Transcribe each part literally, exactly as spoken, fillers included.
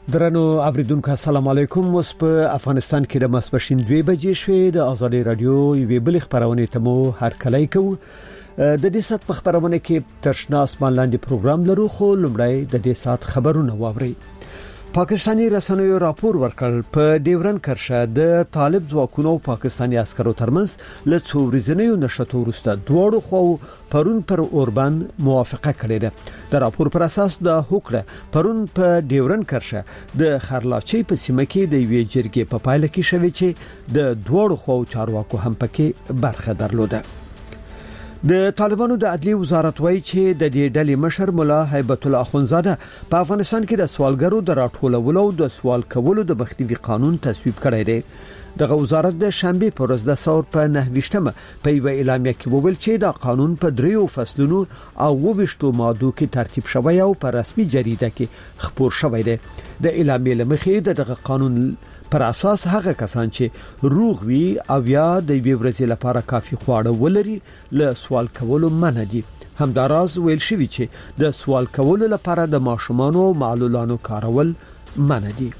درنو اوریدونکو السلام علیکم. اوس په افغانستان کې د ماسپښین دوه بجې شوې د ازادي رادیو یوې بل خبرونه ته مو هر کله کو د دې سات په خبرونه کې ترشنا اسمان لاندې پروګرام لرو، خو لمړی د دې سات خبرونه واوري. پاکستانی رسنیو راپور ورکړ په ډیورن کرښه د طالب ځواکونو او پاکستانی عسکرو ترمنځ له څو ورځې نشټو وروسته دواړو خو پرون پر اوربان موافقه کړې ده. د راپور پر اساس د هوکړه پرون په ډیورن کرښه د خرلاچي په سیمه کې د یوې جرګې په پایله کې شوې چې د دواړو خو چارواکو هم پکې برخه درلوده. د طالبانو د عدلی وزارت وایي چې د دې ډلې مشر مولا هیبت الله اخونزاده په افغانستان کې د سوالګرو د راټولولو او د سوال کولو د مخنیوي قانون تصویب کړی دی. دغه وزارت د شنبه پر ورځ د ثور په نهویشتمه په یو اعلامیه کې وویل چې دا قانون په دریو فصلونو او وبشتو ماده کې ترتیب شوی او په رسمي جریده کې خپور شوی دی. د اعلامیې لمخې دغه قانون پر اساس هغه کسان چې روغ وي او یا د وی ورځې لپاره کافي خواړه ولري له سوال کولو منع دي. همداراز ویل شوی چې د سوال کولو لپاره د ماشومان او معلولانو کارول منع دي.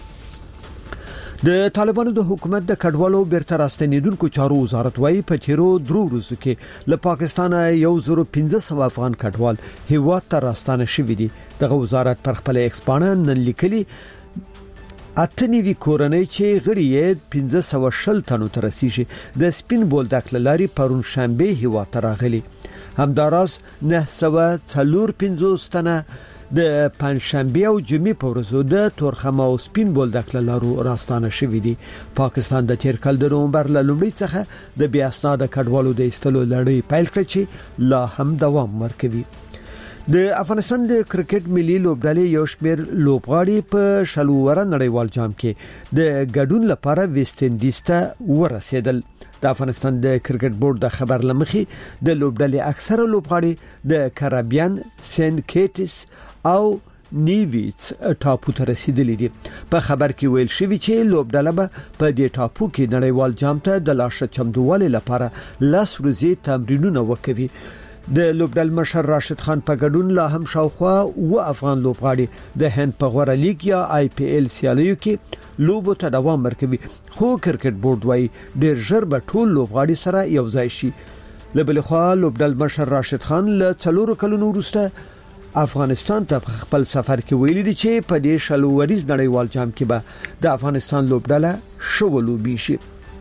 د طالبانو د حکومت د کډوالو بیرته راستنیدونکو چارو وزارت وايي په تیرو درو ورځو کې له پاکستان یو زره پنځه سوه افغان کډوال هیواد ته راستانه شوي دي. دغه وزارت پر خپل ایکسپانه نن لیکلي اتنیوی کورنۍ چې غړي یې پنځه سوه شل تنو ته رسیږي د سپین بولدک لاري پرون شنبه هیوا ته راغلي. همداراز نه سوه څلور پنځوس تنه د پنځشنبه او جمعې په ورځو د تورخم او سپین بولدک لارو راستانه شوي دي. پاکستان د تیر کال د نومبر له لومړي څخه د بیا اسناد کډوالو د استلو لړۍ پیل کړ چې لا هم دوام ورکوي. د افغانستان د کرکټ ملي لوبډلې یو شمېر لوبغاړي په شلووره نړیوال جام کې د ګډون لپاره ویسټ انډیز ته ورسېدل. د افغانستان د کرکټ بورډ د خبر لمخې د لوبډلې اکثره لوبغاړي د کریبیان، سینټ کیټس او نیویټس ټاپو ته رسیدلي دي. په خبر کې ویل شوی چې لوبډله به په دې ټاپو کې نړیوال جام ته د لاشه چمتووالي لپاره لاس ورځې تمرینونه وکوي. د لوبډل مشر راشد خان په ګډون لا هم شاوخوا و افغان لوبغاړي د هند په غوړه لیګ یا آی پی ایل سیالیو کې لوبو ته دوام ورکوي، خو کرکټ بورډ وايي ډیر ژر به ټول لوبغاړي سره یو ځای شي. لبل خو لوبډل مشر راشد خان له څلورو کلونو وروسته افغانستان ته خپل سفر کې ویلي دي چې په دې شلو وریز نړیوال جام کې به د افغانستان لوبډله شولوبي شي.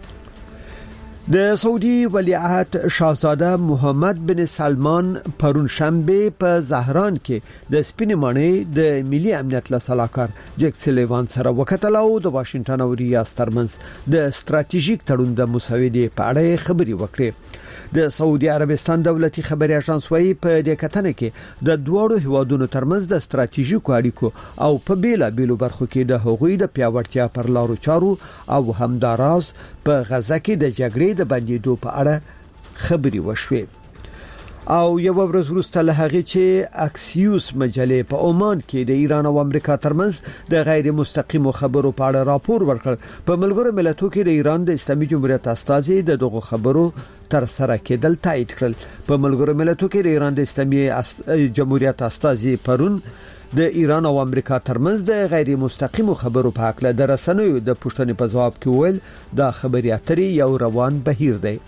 د سعودي ولیعهد شاهزاده محمد بن سلمان پرون شنبه په زهران کې د سپین ماڼۍ د ملي امنیت له سلاکار جک سلیوان سره وکتل او د واشنگټن او ریاض ترمنځ د ستراتیژیک تړون د مسودې په اړه خبري وکړي. د سعودي عربستان دولتي خبري اژانس وايي په دې کتنه کې د دوړو هیوادونو ترمنځ د ستراتیژیکو اړیکو او په بیلا بیلو برخو کې د هغوی د پیاوړتیا پر لارو چارو او همداراز په غزه کې د جګړې د بندیدو په اړه خبري وشوي. او یو ورځ وروسته له هغه چې اکسیوس مجلې په عمان کې د ایران او امریکا ترمنځ د غیر مستقیم خبرو په اړه راپور ورکړ، په ملګرو ملتونو کې د ایران د اسلامي جمهوریت استازي د دغه خبرو تر سره کېدل تایید کړل. په ملګرو ملتونو کې د ایران د اسلامي جمهوریت استازي پرون د ایران او امریکا ترمنځ د غیر مستقیم خبرو په اړه د رسنیو د پوښتنې په جواب کې ویل دا خبري اترې یو روان بهیر دی.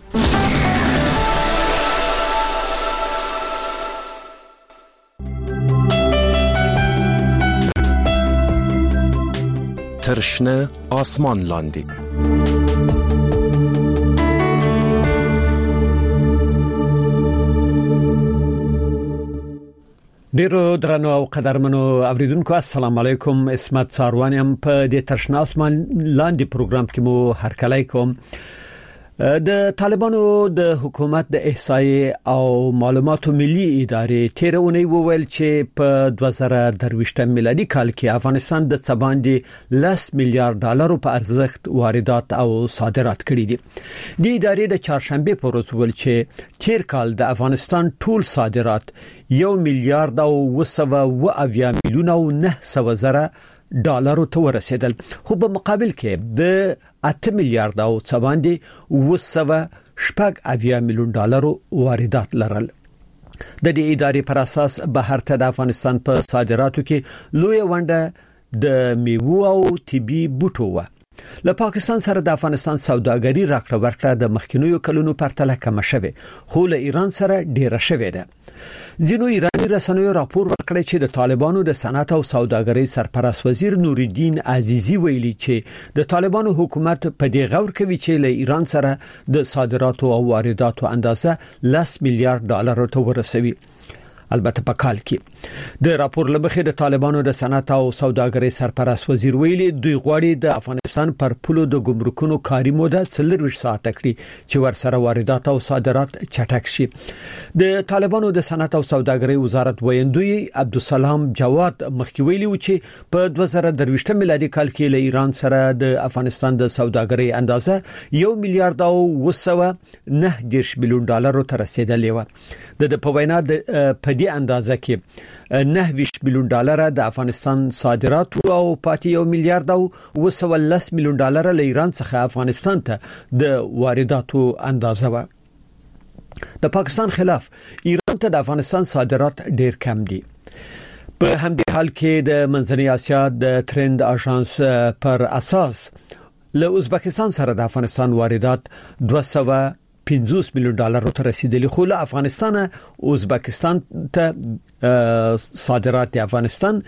ترشنه آسمان لاندی ډیرو درنو او قدرمنو اوریدونکو السلام علیکم. اسمت ساروانیم په دې ترشنه آسمان لاندې پروګرام کې مو هرکلی کوم. د طالبانو د حکومت د احصایې او معلوماتو ملي ادارې تیر اونۍ وویل چې په دوه زره درویشتم میلادي کال کې افغانستان د څه باندې لس میلیارډ ډالرو په ارزښت واردات او صادرات کړي دي. د ادارې د چهارشنبه په ورځ ویل چې تیر کال د افغانستان ټول صادرات یو میلیارډ او وسوه و اویا میلیون او نه سوه زره ډالرو ته ورسېدل، خو په مقابل کې د اته میلیارډ او څه باندې وسوه شپږ اویا میلیون ډالرو واردات لرل. د دې ادارې پر اساس بهر ته د افغانستان په صادراتو کې لوی ونډه د میوه او طبي بوټو و. له پاکستان سره د افغانستان سوداګري راکړه ورکړه د مخکینیو کلونو پرتله کم شوه، خو له ایران سره ډیره شوه ده. ځینو ایرانی رسنیو راپور ورکړی چې د طالبانو د صنعت او سوداګرۍ سرپرست وزیر نورالدین عزیزی ویلي چې د طالبانو حکومت په دې غور کوي چې له ایران سره د صادراتو او وارداتو اندازه لس میلیارډ ډالر ته ورسوي. البته په کال کې د راپور لمخې د طالبانو د صنعت او سوداګرۍ سرپرست وزیر ویلي دوی غواړي د افغانستان پر پولو د ګمرکونو کاري موده څلور ساعت کړي چې ورسره واردات او صادرات چټک شي. د طالبانو د صنعت او سوداګرۍ وزارت ویاندوی عبدالسلام جواد مخکې ویلي و چې په دوه زره درویشت میلادي کال کې له ایران سره د افغانستان د سوداګرۍ اندازه یو میلیارډ او وسوه نه دیرش میلیون ډالر ته رسیدلې و. د په وینا د په دې اندازه کې نه ویشت میلیون ډالر د افغانستان صادرات او پاتې یو میلیارډ او وسوه لس میلیون ډالر له ایران څخه افغانستان ته د وارداتو اندازه و. د پاکستان خلاف ایران ته د افغانستان صادرات ډیر کم دي. په همدې حال کې د منځنۍ اسیا د ترند اژانس پر اساس له ازبکستان سره د افغانستان واردات دوه سوه پنځوس میلیون ډالر ته رسیدلی، خو له افغانستان ازبکستان ته صادرات د افغانستان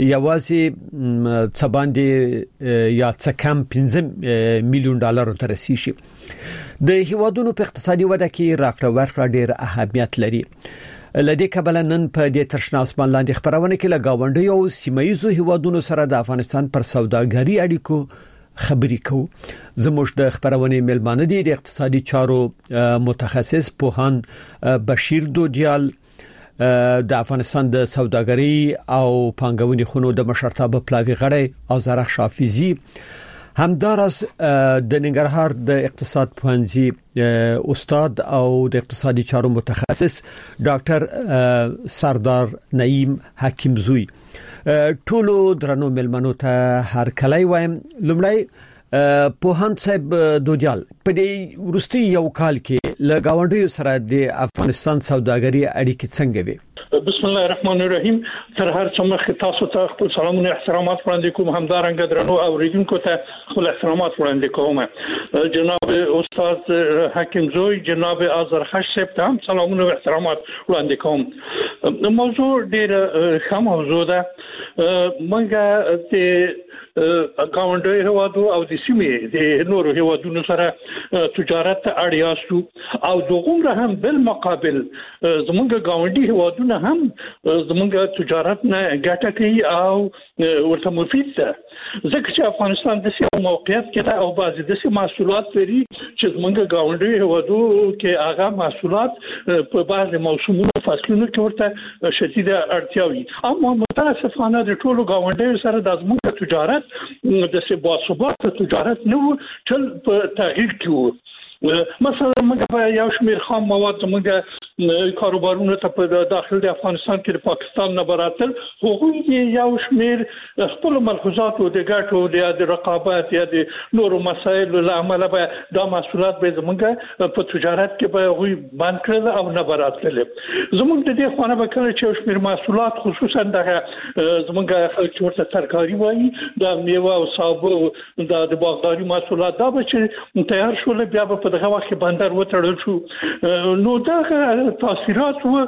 یوازې څه باندې یا څه کم پنځه میلیون ډالر ته رسیدي. د هیوادونو په اقتصادي وده کې راکړه ورکړه ډیر اهمیت لري. لدې کبل نن په دې ترشنا اسمان لاندې خبرونه کې لګاونډي او سیمایي هیوادونو سره د افغانستان پر سوداګري اړیکو خبري کو. زموږ د خبرونه ملمانه دي د اقتصادي چارو متخصص پوهان بشیر دودیال، د افغانستان د سوداګري او پانګونې خونو د مشرتابه پلاوی غړی ازرخ شافیزی، همدارس د ننګرهار د اقتصاد پوهنځي استاد او د اقتصادي چارو متخصص ډاکټر سردار نعیم حکیم زوی. ټولو درنو ملمنو ته هر کله وایم. لمړی پوهان صاحب دودیال، په دې ورستي یو کال کې له گاونډیو سره د افغانستان سوداګري اړیکې څنګه وي؟ بسم الله الرحمن الرحیم. تر هر څه مخکې تاسو ته خپل سلامونه احترامات وړاندې کوم، همدارنګه درنو اوریدونکو ته خپل احترامات وړاندې کوم. جناب استاد حکیم زوی، جناب ازرخش صاحب ته هم سلامونه او احترامات وړاندې کوم. موضوع ډیر ښه موضوع ده. منګه د اکاونټي هوادو او د سیمې د نورو هوادونو سره تجارت اړیاستو او دغه هم بل مقابل زمونږ گاونډي هوادونه هم زمونږ تجارت نه ګټه کوي او ورته مفید ده، ځکه چې افغانستان د سیمه موقعیت کې او بعضی د سیمه محصولات لري چې زمونږ گاونډي هوادو کې هغه محصولات په بعضی موسمونو فصلونو کې ورته شدید اړتیا وي. اما متاسفانه د ټولو گاونډي سره د زمونږ تجارت د سبا ثبات تجارت نو چل په تغییر کې وو. مثلا موږ په یو شمېر خام مواد موږ کاروبارونو ته په داخل د افغانستان کې د پاکستان نه براتل، هغوی یو شمېر خپل ملحوظات او د ګټو د رقابت یا د نورو مسایلو له امله به دا محصولات به زموږ په تجارت کې به هغوی بند کړل او نه براتل. زموږ د دې خوانه به کله چې یو شمېر محصولات خصوصا دغه زموږ خلک چې ورته ترکاري وایي، د میوه او سابه د باغداري محصولات دا به چې تیار شول بیا به دغه وخت بندر وتړل شو. نو دغه تاثیرات و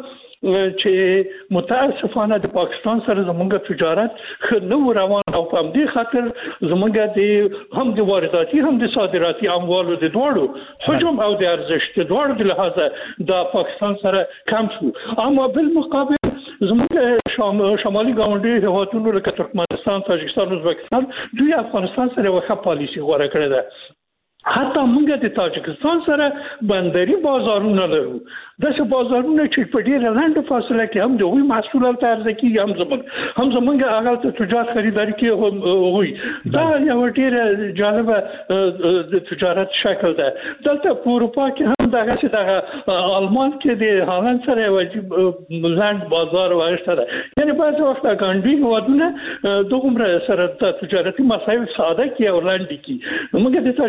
چې متاسفانه د پاکستان سره زموږ تجارت خنو روان او په دې خاطر زموږ د هم د وارداتي هم د صادراتي اموالو د دوړو حجم او د ارزښت د دوړو د لحاظه د پاکستان سره کم شو. اما بالمقابل زموږ شمالي ګاونډي هیوادونو لکه ترکمنستان، تاجکستان، ازبکستان دوی افغانستان سره وخت پالیسي غوړه کړې ده. حتی موږ د تاجکستان سره بندري بازارونه لرو، داسې بازارونه چې په ډېره لنډه فاصله کې هم د هغوی محصولات عرضه کېږي، هم زموږ هم زموږ هغه ته تجار خریداري کوي هغوی. دا یوه ډېره جالبه د تجارت شکل ده. دلته په اروپا کې هم دغسې دغه آلمان کې د هالند سره یو عجیب لنډ بازار واغښته ده. یعنې بعضې وخت ګاونډي هېوادونه دومره سره د تجارتي مسایل ساده کړي او لنډې کړي. موږ د تاجکستان سره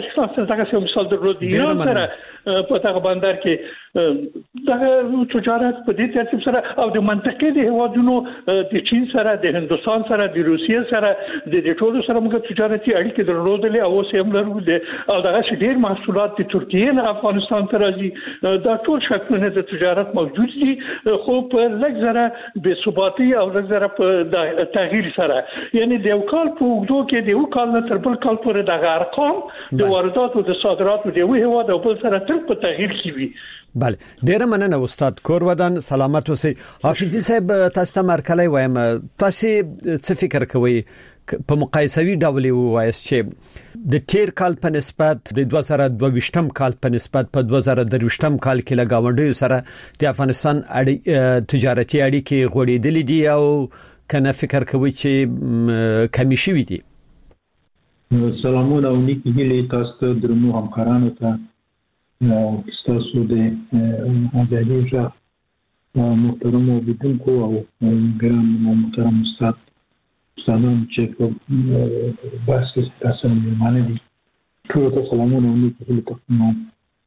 دغه څه مثال درلود ایران سره په دغه بندر کې دغه تجارت په دې ترتیب سره او د منطقې د هوادونو د چین سره د هندستان سره د روسیې سره د دې ټولو سره موږ تجارتي اړیکې درلودلې او اوس هم لرو او دغه ډېر محصولات د ترکیې نه افغانستان ته راځي دا ټول شکلونه د تجارت موجود دي خو په لږ زره بې ثباتي او لږ زره په تغییر سره یعنی د یو کال په اوږدو کې د یو کال نه تر بل کال پورې دغه ارقام د واردات او د صادرات د یو هیواد او بل سره تل په تغییر کې وي. بله ډیر مننه استاد کورودان سلامت اوسئ. حافظي صاحب تاسو ته مرکلای وایم تاسو څه فکر کوئ په مقایسوي ډول وایست چې د تیر کال په نسبت د دوه زره دوه ویشتم کال په نسبت په دوه زره درې ویشتم کال کې له گاونډیو سره د افغانستان اړي تجارتي اړیکې غوړېدلې دي او کنه فکر کوي چې کمی شوي دي؟ سلامونه او نیکی هیلې تاسو ته درنو همکارانو ته تاسو د ازادي ژغ محترم اوریدونکو او ګران محترم استاد سلام چې په بحث کې تاسو مېلمانه دي ټول ته سلامونه او نیکی هیلې تقدیموم.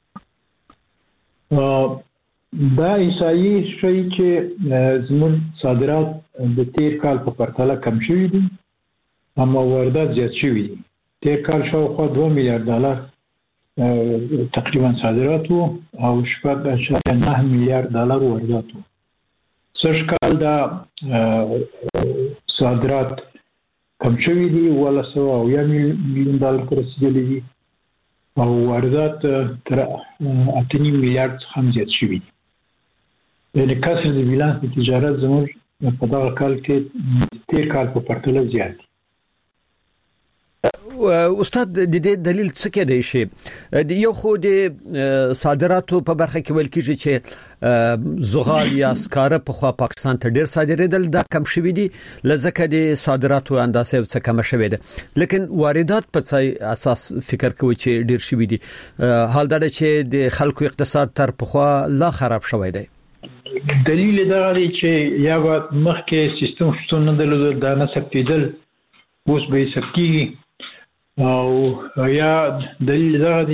دا ایسایي شوي چې زموږ صادرات د تیر کال په پرتله کم شوي دي اما واردات زیات شوي دي. تیر کال شاوخوا دوه میلیارد ډالر تقریبا صادرات وو او شپږ اعشاریه نه میلیارد ډالر واردات وو. سږ کال دا صادرات کم شوي دي اوولس سوه اویا میلیون ډالر ته رسیدلي دي او واردات تر اته نیم میلیارد څخه هم زیات شوي دي. یعنې کسر د بیلانس د تجارت زموږ په دغه کال کې تیر کال په پرتله زیات دي. استاد د دې دلیل څه کېدای شي؟ یو خو د صادراتو په برخه کې ویل کېږي چې زغال یا سکاره په خوا پاکستان ته ډیر صادرېدل دا کم شوي دي لکه د صادراتو اندازه څه کم شوي ده لیکن واردات په څه اساس فکر کوي چې ډیر شوي دي؟ حال دا چې د خلکو اقتصاد تر په خوا لا خراب شوی دی. دلیل دا دی چې یا مخکې سیستم شتون نه درلود دا نه ثبتېدل اوس به یې ثبت کېږي او یا دلیل دا دی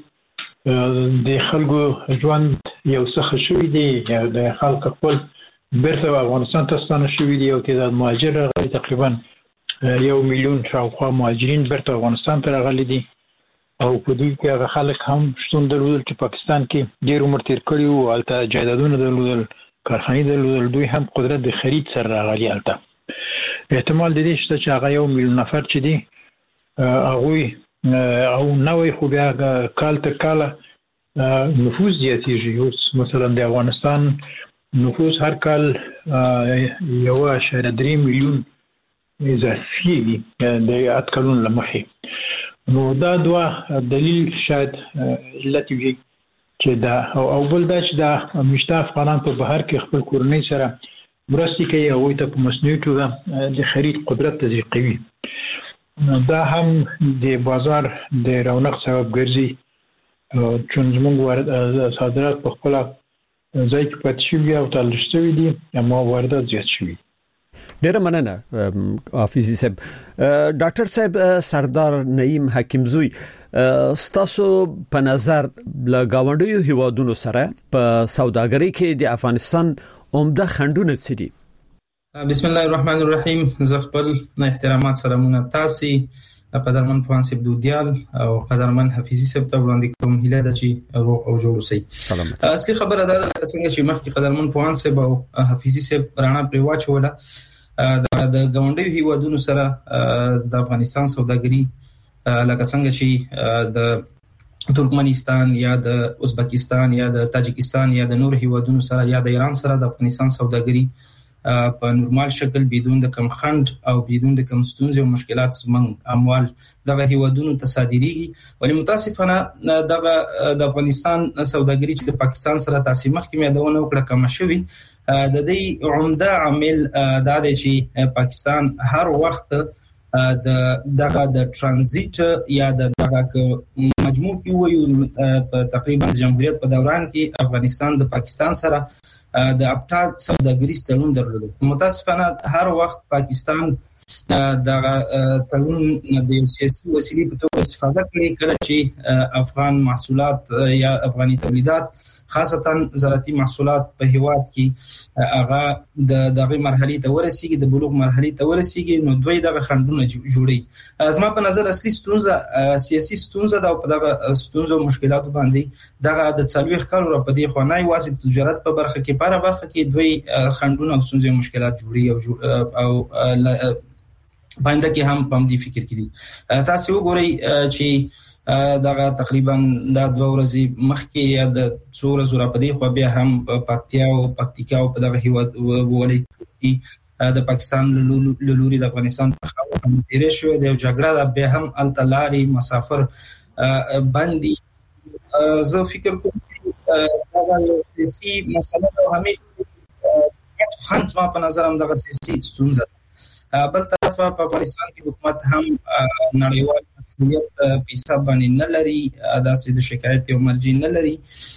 چې د خلکو ژوند یو څه ښه شوي دي یا د خلک خپل بیرته افغانستان ته ستانه شوي دي او تعداد مهاجر راغلي تقریبا یو میلیون شاوخوا مهاجرین بیرته افغانستان ته راغلي دي او په دوی کې هغه خلک هم شتون درلودل چې پاکستان کې ډېر عمر تېر کړي وو هلته جایدادونه درلودل کارخانې درلودل دوی هم قدرت د خرید سره راغلي هلته. احتمال د دې شته چې هغه یو میلیون نفر چې دي هغوی او نوې خو بیا کال تر کاله نفوس زیاتېږي. اوس مثلا د افغانستان نفوس هر کال یو اعشاریه درې میلیون اضافي کېږي د اټکلونو له مخې. نو دا دوه دلیل شاید علت وي چې دا او بل دا چې دا مشته افغانان په بهر کې خپل کورنۍ سره مرستې کوي او هغوی ته په مصنوعي توګه د خرید قدرت تضیق کوي. دا هم د بازار د رونق سبب ګرځي چون زموږ صادرات په خپل ځای کې پاتې شوي او تلل شوي دي اما واردات زیات شوي. ډیره مننه حافظي صاحب. ډاکټر صاحب سردار نعیم حکیمزوی ستاسو په نظر له گاونډیو هیوادونو سره په سوداګرۍ کې د افغانستان عمده خنډونه څه دي؟ بسم الله الرحمن الرحیم. زه خپل احترامات سلامونه تاسو قدرمن پوانسب دودیال او قدرمن حفیظي صاحب ته وړاندې کوم هیله ده چې روغ او جوړ اوسئ. اصلي خبره دا ده څنګه چې مخکې قدرمن پوانسب او حفیظي صاحب رانا پرې واچوله د گاونډیو هیوادونو سره د افغانستان سوداګري لکه څنګه چې د ترکمنستان یا د ازبکستان یا د تاجکستان یا د نور هیوادونو سره یا د ایران سره د افغانستان سوداګري په نورمال شکل بدون د کم خند او بدون د کم ستونزې او مشکلات زمنګ اموال دغه هیوادونو ته صادریږي. ولی متاسفانه دغه د افغانستان سوداګري چې د پاکستان سره تاسو مخکې مېدونه وکړه کم شوی د دې عمده عامل دا دی چې پاکستان هر وخت د دغه د ترانزیت یا د دغه مجموع کې وایو په تقریبا جمهوریت په دوران کې افغانستان د پاکستان سره د ابتاد سوداګریز تړون درلود. متاسفانه هر وخت پاکستان د تړون د سیاسي وسیلې په توګه استفاده کړي کله چې افغان محصولات یا افغاني تولیدات خاصتا زراعتي محصولات په هیواد کې هغه د دغه مرحلې ته ورسیږي د بلوغ مرحلې ته ورسیږي نو دوی دغه خندونه جوړي زما په نظر اصلي ستونزه سیاسي ستونزه دا په دغه ستونزو مشکلاتو باندې دغه د څلويخ کال را پدې خو نه واسي تجارت په برخه کې پاره برخه کې دوی خندونه او ستونزې مشکلات جوړي او باندې کې هم پم دي فکر کړي تاسو وګورئ چې دغه تقریبا د دوه ورځې مخکې یا د څو ورځې را پدې خو بیا هم پکتیا او پکتیکا او په دغه هیواد ولې د پاکستان له لوري د افغانستان په خاوره باندې تیرې شو د جګړه د به هم التلاري مسافر باندې زه فکر کوم چې دا سیاسي مسله او همیشه خنځ ما په نظر هم دغه سیاسي ستونزه بل طرف په افغانستان کې حکومت هم نړیوال مسؤلیت په حساب باندې نه لري داسې د شکایت او مرجع نه لري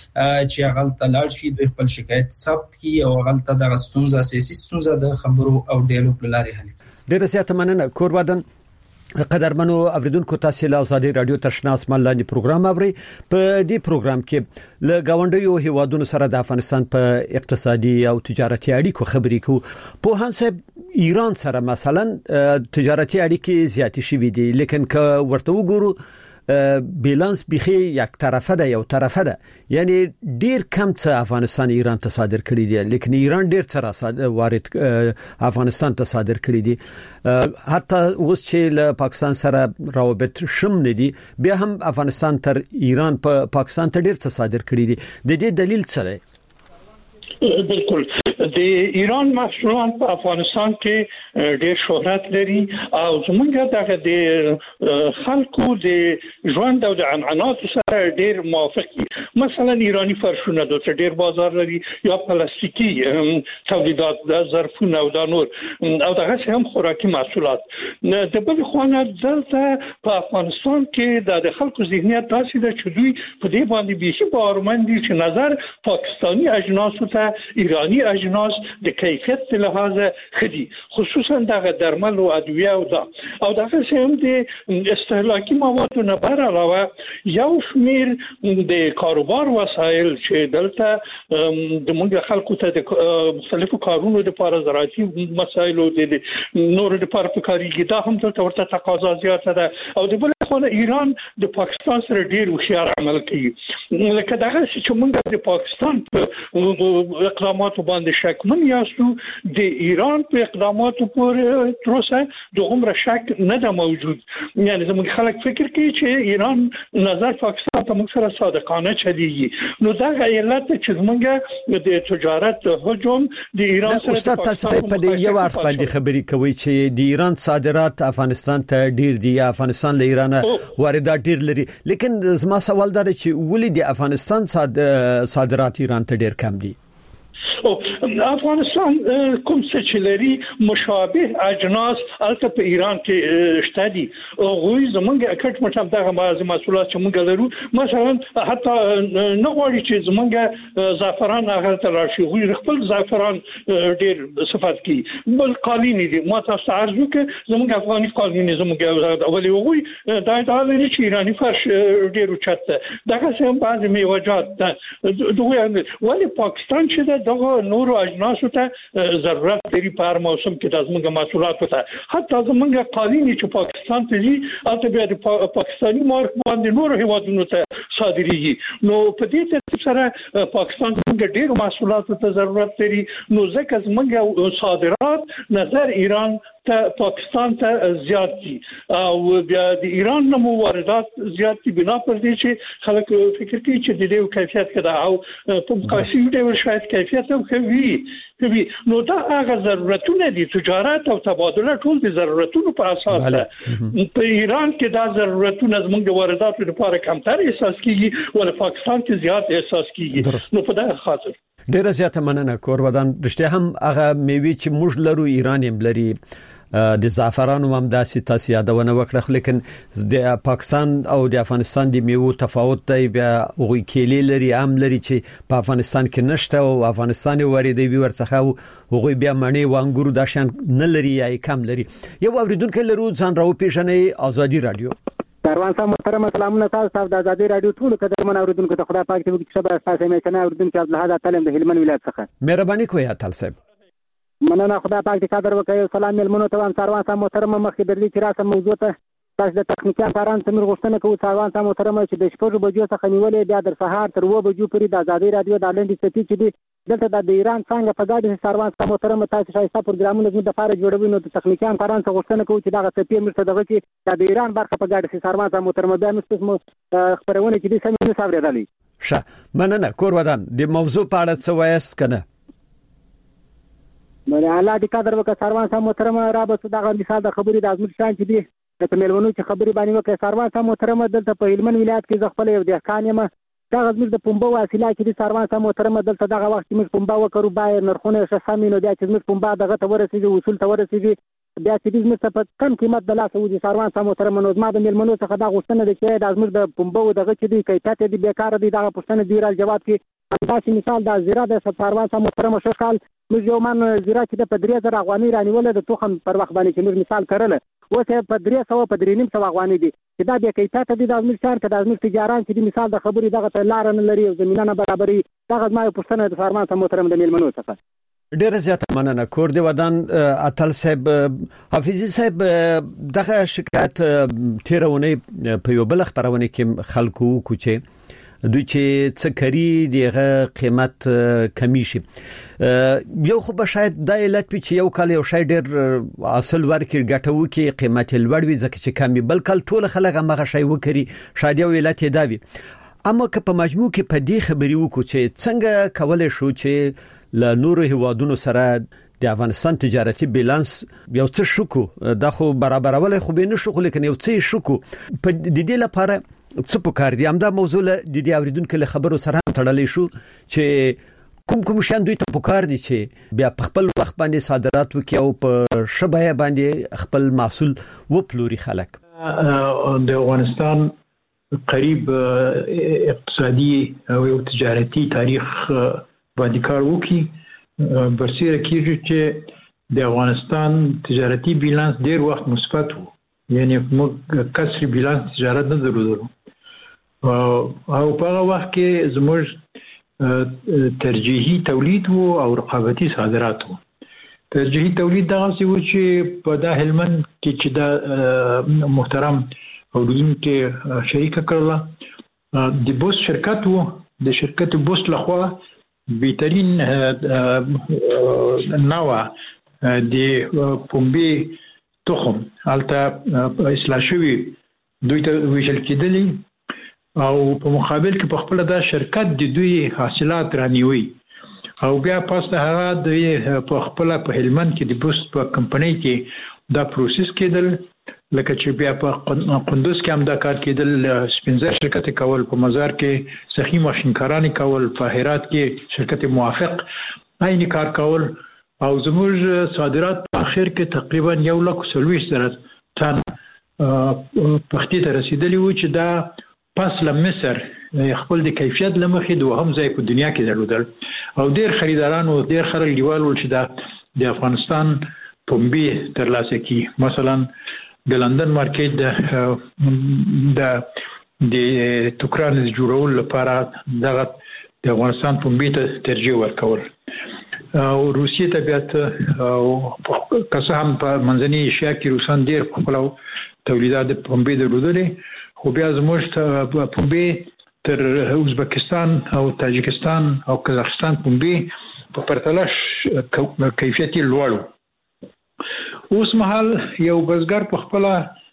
چې غلط لاړ شي د خپل شکایت ثبت کی او غلط د ستونزه سیاسي ستونزه د خبرو او ډیالوګ لاري حل کړي. ډیره زیاته مننه کوروادن قدرمنو اوریدونکو تاسو له آزادي رادیو تشنا اسمان لاندې پروګرام اوري. په دې پروګرام کې له گاونډیو هیوادونو سره د افغانستان په اقتصادي او تجارتي اړیکو خبرې کوو. په هانسه ایران سره مثلا تجارتي اړیکې زیاتې شوې دي لیکن که ورته وګورو بیلانس بخي یک طرفه ده یو طرفه ده یعنی ډیر کم څه افغانستان ایران ته صادر کړی دی لیکن ایران ډیر څه وارد افغانستان ته صادر کړی دی حتی اوس چې له پاکستان سره روابط شم نه دي بیا هم افغانستان تر ایران په پا پاکستان ته ډیر څه صادر کړی دي. د دې دلیل څه دی؟ بالکل د ایران محصولات په افغانستان کې ډېر شهرت لري او زمونږ دغه د خلکو د ژوند او د عنعنات سره ډېر موافق دي. مثلا ایرانی فرشونه د ډېر بازار لري یا پلاستیکي تولیدات د ظرفونه او د نور او دغه هم خوراکي محصولات. د بل خوانه دلته په افغانستان کې د خلکو ذهنیت داسې ده چې دوی په دې باندې به باورمن دي چې نظر پاکستانی اجناس ته ایرانی اجناس د کیفیت له لحاظه خدي خصوصا دغه درمل او ادویه او دا او دغه هم د استهلاکي موادو نه بر علاوه یو شمیر د کاروبار وسایل چې دلته د موږ خلکو ته د مختلفو کارونو لپاره زراعتي مسایل او د نور لپاره په کاریږي دا هم دلته ورته تقاضا زیاته ده او د بل خو ایران د پاکستان سره ډیر هوښیار عمل کوي. لکه دغه چې موږ د پاکستان په اقداماتو باندې شکمن یاستو د ایران په اقداماتو پورې تر اوسه د عمر شک نه ده موجود. یعنی زموږ خلک فکر کوي چې ایران نظر پاکستان ته موږ سره صادقانه چلیږي نو دا علت چې موږ د تجارت هجوم د ایران سره استاد تاسو په دې یو اړه باندې خبرې کوي چې د ایران صادرات افغانستان ته ډیر دي افغانستان له ایران واردات ډیر لري لیکن زما سوال دا چې ولې د افغانستان صادرات ایران ته ډیر کم دي؟ افغانستان کوم څه چې لري مشابه اجناس البته په ایران کې شته دي غوي زمونږ اکټ مټم دغه محصولات چې موږ لرو مثلا حتی نه غواړي چې زمونږ زعفران هغه ته راشي غوي خپل زعفران ډیر صفات کوي بل قالینی دي ما تاسو ارزو کې زمونږ افغاني قالینی زمونږ اولي غوي دا دا لري چې ایرانی فرش ډیر اوچته دغه هم بعضی میوه‌جات دوی ولی پاکستان چې دغه نور اجناس ته ضرورت لري په هر موسم کې د زموږ محصولات ته حتی زموږ قالینی چې پاکستان ته دي البته بیا د پاکستانی مارک باندې نور هیوادونو ته صادرېږي نو په دې ترتیب سره پاکستان څنګه ډېر محصولات ته ضرورت لري نو ځکه زموږ صادرات نظر ایران ته پاکستان ته زیات دي او بیا د ایران نمو واردات زیات دي بنا پر دې چې خلک فکر کوي چې د دې کیفیت کده او په مقایسه ډېر شاید کیفیت هم کوي کوي نو دا هغه ضرورتونه دي تجارت او تبادله ټول د ضرورتونو په اساس ده په ایران کې دا ضرورتونه زموږ د وارداتو لپاره کمتر احساس کیږي ول پاکستان کې زیات احساس کیږي نو په دا خاطر ډیره زیاته مننه کور ودان رښتیا هم هغه میوي چې موږ لرو ایران هم لري د زعفرانو هم داسې تاسو یادونه وکړه لیکن د پاکستان او د افغانستان د میوو تفاوت دی بیا وګړي کېلې لري عام لري چې په افغانستان کې نشته او افغانستان وریدي وی ورڅخه وګړي بیا مڼې وانګورو د شان نه لري یا کم لري یو اوریدونکو لرو ځان راو پیژنې ازادي رادیو کاروان صاحب محترم سلامونه تاسو د ازادي رادیو ټول قدرمن اوریدونکو ته خدای پاک دې چې تاسو مې څنګه اوریدونکو عبدالحاد تعلیم د هلمند ولایت څخه مهرباني کوئ تعال صاحب مننه خدای پاک دې قدر وکړي سلام ملمنو ته وان سروان صاحب محترم مخکې درلي چې راسم موضوع ته تاسو د تخنیکي کاران څخه غوښتنه کوو سروان صاحب محترم چې د شپږ بجو څخه نیولې بیا در سهار تر و بجو پورې د ازادي رادیو د لنډي سټي چې دی دلته د ایران څنګه په ځای د سروان صاحب محترم تاسو شایسته پروګرامونه د لپاره جوړوي نو د تخنیکي کاران څخه غوښتنه کوو چې دا سټي مرسته دغه چې د ایران برخه په ځای د سروان صاحب محترم بیا مستسمو خبرونه چې د سمې نه صبرېدلې ښه مننه کور ودان د موضوع په اړه څه وایست کنه مې الله دې قدر وکړي سروان صاحب محترم را به دغه مثال د خبرې د ازمت شان چې دی د ملونو چې خبرې باندې وکړي سروان صاحب محترم دلته په هلمند ولایت کې ځ خپل یو د کانیمه دا غزمیر د پمبو وسیله چې سروان صاحب محترم دلته دغه وخت موږ پمبا وکړو بای نرخونه شسامینو بیا چې موږ پمبا دغه ته ورسېږي اصول ته ورسېږي بیا چې موږ په کم قیمت د لاس وځي سروان صاحب محترم نو ما د ملمنو څخه دا غوښتنه ده چې د ازمیر د پمبو دغه چې دی کیفیت دی بیکاره دی دغه پښتنه دی را جواب کې تاسو مثال د زیرا د سروان صاحب محترم شکل موږ یو من زیرا چې د پدریه زر افغاني رانیول د توخم پر وخت باندې چې موږ مثال کړل اوس په درې سو په درې نیم سو افغاني دي چې دا به کیفیت دي د ازمیر شهر کې د ازمیر تجاران چې مثال د خبرې دغه لار نه لري او زمينه نه برابرۍ دغه ما پښتنه د سروان صاحب محترم د ملمنو څخه ډیره زیاته مننه کور دی ودان اتل صاحب حافظي صاحب دغه شکایت تیرونه په یو بل خبرونه کې خلکو کوچه دوی چې څه کری دغه قیمت کمی شي یو خو به شاید د علت په چې یو کال یو شای ډیر اصل ورکې ګټو کې قیمت لوړ وي ځکه چې کمی بل کال ټول خلک هغه شای وکړي شاید یو علت دی وي اما که په مجموع کې په دې خبرې وکړو چې څنګه کولای شو چې ل نورو هوادونو سره د افغانستان تجارتي بیلانس یو څه شکو دا خو برابرول خو به نشو خو لیکن یو څه شکو په دې لپاره څه پکار دي همدا موضوع له د دې اوریدونکو له خبرو سره تړلې شو چې کوم کوم شان دوی ته پکار دي چې بیا په خپل وخت باندې صادرات وکړي او په شبهه باندې خپل محصول وپلوري خلک د افغانستان قریب اقتصادي او تجارتي تاریخ باندې کار وکړي برسیره کیږي چې د افغانستان تجارتي بیلانس ډیر وخت مثبت وو یعنی موږ کسری بیلانس تجارت نه درلودو او په هغه وخت کې زموږ ترجیحي تولید وو او رقابتي صادرات وو ترجیحي تولید دغه څه و چې په د هلمند کې چې د محترم اوریدونکو شریک کړل د بوس شرکت وو د شرکت بوس لخوا بهترین نوع د پومبي تخم البته اصلاح شوی دوی ته ویشل کېدلی او په مقابل کې په خپل د شرکت د دوی حاصلات رانیوي او بیا پس د هغه د په خپل په هلمند کې د بوست په کمپنۍ کې دا پروسس کېدل لکه چې بیا په قندوز کې هم دا کار کېدل سپینزر شرکت کول په مزار کې سخی ماشینکاران کول په هرات کې شرکت موافق عین کار کول او زموږ صادرات په اخر کې تقریبا یو لک سلويش زره تن پختې ته رسیدلی و چې دا پس له مصر خپل د کیفیت لمخې دوه هم ځای په دنیا کې درلودل او ډیر خریداران او ډیر خلک دیوال ول چې دا د افغانستان پمبي ترلاسه کی مثلا د لندن مارکیټ د د د توکران جوړول لپاره دغه د افغانستان پمبي ته ترجیح ورکول او روسیې ته بیا او که هم په منځنۍ ایشیا کې روسان ډیر خپل تولیدات پمبي درلودلې خو بیا زموږ پمبي تر ازبکستان او تاجکستان او قزاقستان پمبي په پرتله کیفیت لوړ اوس مهال یو بزګر په خپل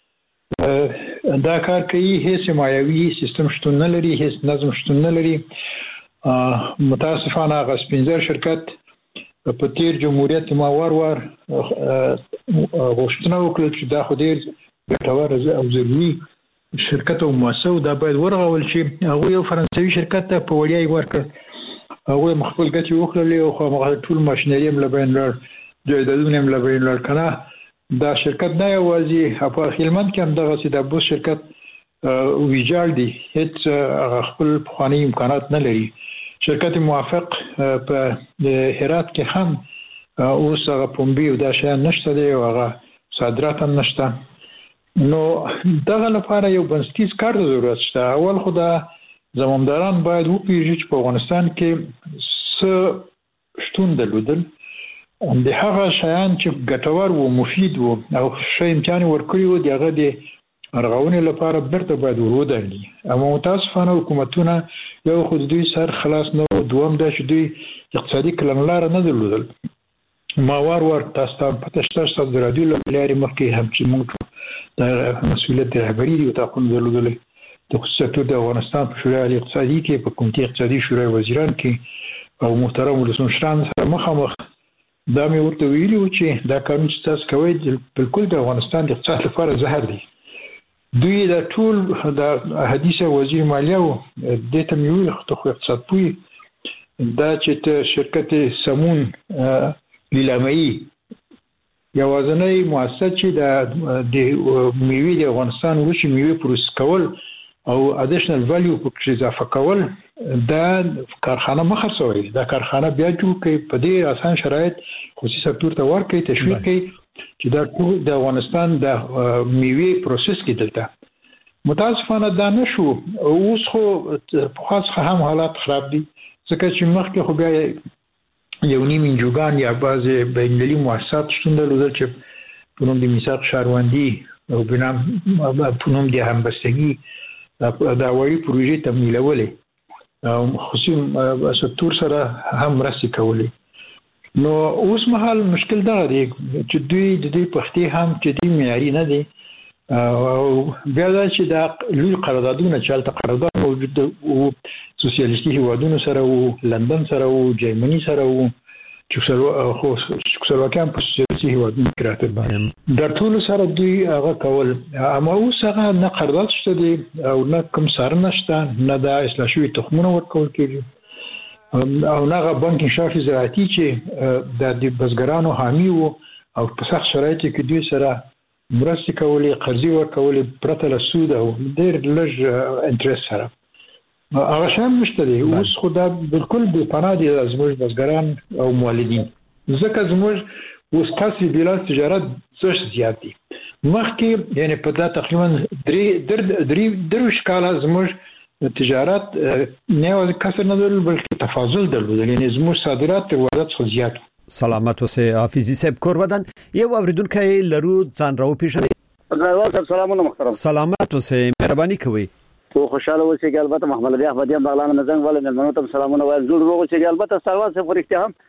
دا کار کوي هیڅ مایوي سیستم شتون نه لري هیڅ نظم شتون نه لري متاسفانه غسپینزر شرکت په تیر جمهوریت ما ور ور غوښتنه وکړه چې دا خو ډیر ګټور او ضروري شرکت او مؤسسه دا باید ورغول شي هغه یو فرانسوي شرکت ته په وړیا ورکړ هغه مخفل ګټي وکړلې او خو هغه ټول ماشينري هم لبین لر جوړېدلونه هم لبین لر کنه دا شرکت نه یوازې په هلمند کې هم دغه سي د بوس شرکت ویجاړ دي هیڅ خپل خواني امکانات نه لري شرکت موافق په هرات کې هم اوس هغه پومبي او دا شی نشته دی او هغه صادرات هم نشته نو دغه لپاره یو بنسټیز کار ضرورت شته اول خو دا زمونداران باید وپیژني چې په افغانستان کې څه شتون درلودل د هغه شیان چې ګټور او مفید وو او شی امکان ورکړي وو دغه د ارغونې لپاره برته باید ورودلی اما متاسفانه حکومتونه یو خو دوی سر خلاص نه دوم د شدي اقتصادي کلنلار نه درلودل ما وار وار تاسو ته پتهشتر صد رادیو لاري مخکې هم چې موږ د مسؤلیت رهبری دی او تاسو درلودل د خصوصیت د افغانستان په شورای اقتصادي کې په کمیټې اقتصادي شورای وزیران کې او محترم ولسمشران سره مخامخ دا مې ورته ویلي و چې دا قانون چې تاسو کوي بالکل د افغانستان د اقتصاد لپاره زهر دی دوی د ټول د حدیث وزیر مالیه و د تمویل خطو اقتصاد پوی دا چې شرکت سمون لیلامي یوازنۍ مؤسسه چې د میوې د افغانستان وشي میوې پروسس کول او اډیشنل ویلیو په اضافه کول دا کارخانه مخصوصي دا کارخانه بیا جوړ کړي په دې آسان شرایط خصوصي سکتور ته ورکړي تشویق کړي چې دا ټول د افغانستان د میوې پروسس کې دلته متاسفانه دا نشو اوس خو په خاص هم حالات خراب دي ځکه چې مخکې خو بیا یو نیم انجوګان یا بعضې بینالمللي مؤسسات شتون درلودل چې په نوم د میثاق شهروندي او په نوم د همبستګي دا وړي پروژې تمویلولې او خصوصي سکتور سره هم مرستې کولې نو اوس مهال مشکل دا دی چې دوی د دې پختې هم چې دی معیاري نه دي او بیا دا چې دا لوی قراردادونه چالت قرارداد موجود او سوسیالیستي هیوادونو سره او لندن سره او جرمني سره او چې خو سلواکیان په سوسیالیستي هیوادونو کې راته د ټول سره دوی هغه کول اما اوس هغه نه قرارداد شته دي او نه کوم سره نشته نه د اصلاح شوی تخمونه ورکول کېږي او هغه بانک انشافي زراعتي چې د بزګرانو حامي وو او په سخت شرایطو کې دوی سره مرستې کولې قرضې ورکولې پرته له سود او ډېر لږ انټرست سره هغه شان مشته دی اوس خو دا بالکل د پناه دي زموږ بزګران او مولدین ځکه زموږ اوس تاسو بلاد تجارت څه زیات دي مخکې یعنی په دا تقریبا درې درې دروش کاله زموږ تجارت نه او کسر نه درلود بلکې تفاضل درلود یعنی زموږ صادرات تر واردات څخه زیات سلامت اوسه حافظي صاحب کور ودان یو اوریدونکو لرو ځان راو پیژنې سلامونه محترم سلامت اوسه مهرباني کوي تو خوشاله اوسئ چې البته محمد علي احمدي هم بغلان نزنګ ولې ملمنو ته سلامونه وایم زړه روغ اوسئ البته سلام سره فرښتیا هم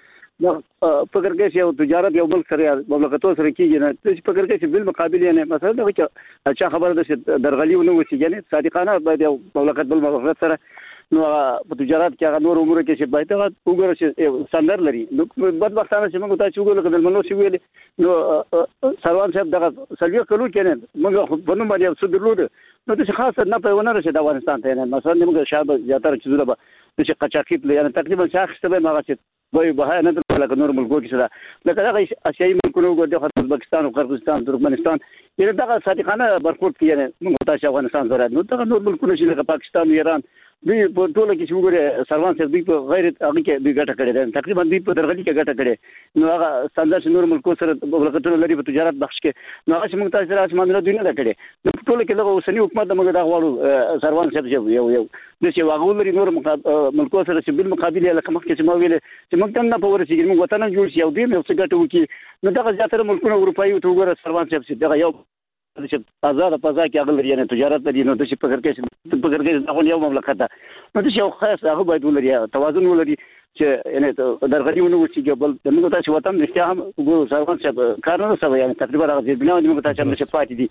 فکر کوي چې تجارت یو بل سره مملکتونو سره کیږي نه چې فکر کوي چې بل مقابل یعنی مثلا دا چې اچھا خبره ده چې درغلي ونه وسی یعنی صادقانه باید یو مملکت بل مملکت سره نو په تجارت کې هغه نور امور کې چې باید هغه وګورئ چې سندر لري نو بدبختانه چې موږ ته چې وګورئ کله منو چې ویل نو سروان صاحب دغه سلوي کلو کې نه موږ په نوم باندې څه درلود نو چې خاصه نه په ونه رسید افغانستان ته نه مثلا موږ شاید زیاتره چې زړه به چې قچاقیت یعنی تقریبا شاخص ته به هغه چې وای به نه لکه نور ملکو کې سره لکه هغه اسیایي ملکونو ګورډه خاص ازبکستان او قرغیزستان ترکمنستان یعنی دغه صادقانه برخورد کې یعنی موږ ته افغانستان سره نو دغه نور ملکونه چې لکه پاکستان ایران دوی په ټوله کې چې وګورئ سروان صاحب دوی په غیر هغه کې دوی ګټه کړې ده تقریبا دوی په درغلي کې ګټه کړې نو هغه څنګه نور ملکو سره مملکتونه لري په تجارت بخش کې نو هغه چې موږ تاسو سره اسمانونه دوی نه کړې نو ټوله کې دغه اوسنی حکومت د موږ د غواړو سروان صاحب یو یو د چې واغول لري نور ملکو سره چې بل مقابله لکه مخکې چې ما ویل چې موږ څنګه په ورسېږي موږ وطن جوړ شي او دوی مې څه ګټه وکړي نو دغه زیاتره ملکونه اروپایي او وګوره سروان صاحب چې دغه یو چې آزاد فضا کې هغه لري نه تجارت لري نو د شي په ګرځي په ګرځي دغه یو مملکت ده نو د شي یو خاص هغه باید ولري توازن ولري چې یعنی درغلیونه وشي بل د موږ ته وطن رښتیا هم وګورو سروان صاحب کار نه سوي یعنی تقریبا هغه بنا د موږ ته چې نشه پاتې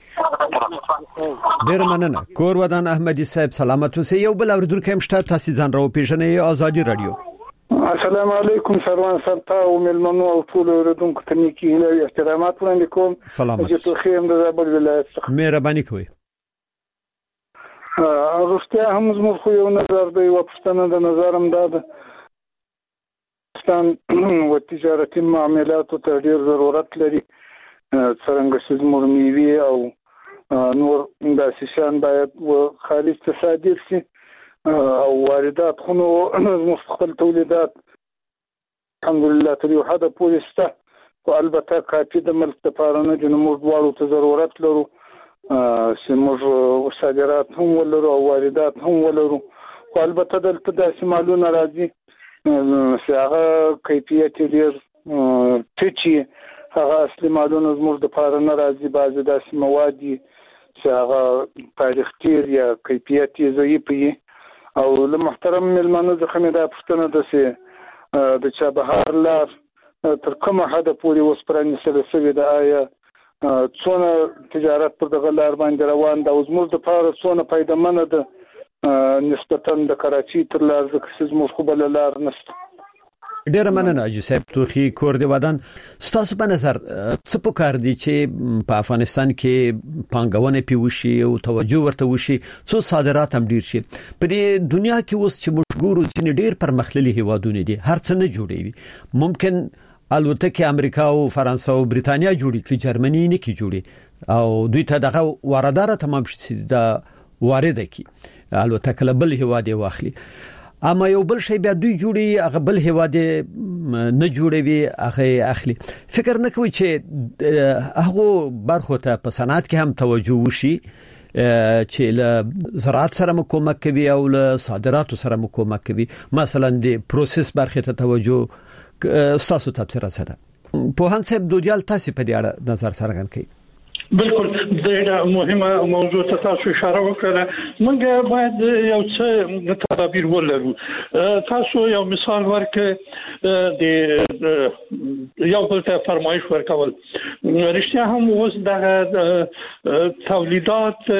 دي ډیر مننه کور ودان احمدي صاحب سلامت اوسئ یو بل اوریدونکو هم شته تاسو ځان راو پیژنې ازادي رادیو السلام علیکم سروان صاحب تا او ملمنو او ټول اوریدونکو ته نیکی هیله احترامات وړاندې کوم سلامت چې ته خیم د زابل ولایت څخه مهرباني کوئ اغوستیا هم زموږ خو یو نظر دی او پښتنه د نظرم دا ده افغانستان و تجارتي معاملاتو ته ډیر ضرورت لري څنګه چې زموږ میوې او نور داسې شیان باید و خارج ته صادر شي او واردات خو نو مستقل تولیدات الحمدلله تر یو حده پورې شته او البته کافي د ملک لپاره نه د موږ دواړو ته ضرورت لرو چې موږ صادرات هم ولرو او واردات هم ولرو خو البته دلته داسې مالونه راځي چې هغه کیفیت ډېر ټیټ هغه اصلي مالونه زموږ لپاره نه راځي بعضې داسې مواد دي چې هغه تاریخ تیر یا کیفیت یې ضعیف وي او له محترم مېلمنو څخه مې دا پوښتنه ده چې د چابهار لار تر کومه حده پورې اوس پرانیستل شوې ده آیا څونه تجارت پر دغه لار باندې روان ده او زموږ دپاره څونه فایدهمنه ده نسبتا د کراچۍ تر لار ځکه چې زموږ خو بله لار نشته. ډیره مننه حاجي صاحب توخي کور دی ودان. ستاسو په نظر څه پکار دي چې په افغانستان کې پانګونه پیوشي او توجه ورته وشي څو صادرات هم ډیر شي؟ په دې دنیا کې اوس چې موږ ګورو چې ډیر پرمختللي هیوادونه دي هر څه نه جوړوي ممکن البته امریکا او فرانسه او بریتانیا جوړي چې جرمني نه کی جوړي او دوی ته دغه واردات تمام شي د وارد کی البته کله بل هیواد واخلي اما یو بل شی بیا دوی جوړي هغه بل هیواد نه جوړوي هغه اخلي. فکر نه کوي چې هغه برخو ته په صنعت کې هم توجه وشي چې له زراعت سره مکمل کوي او له صادراتو سره مکمل کوي مثلا د پروسس برخه ته توجه ستاسو تفسیر سره په هان صاحب دودیال تاسو په دې اړه نظر څرګند کړئ. بالکل دا مهمه موضوع ته تاسو اشاره وکړه موږ باید یو څه تدابیر ولرو. تاسو یو مثال ورکړئ د یو بل ته فرمایش ورکول رښتیا هم اوس د تولیدات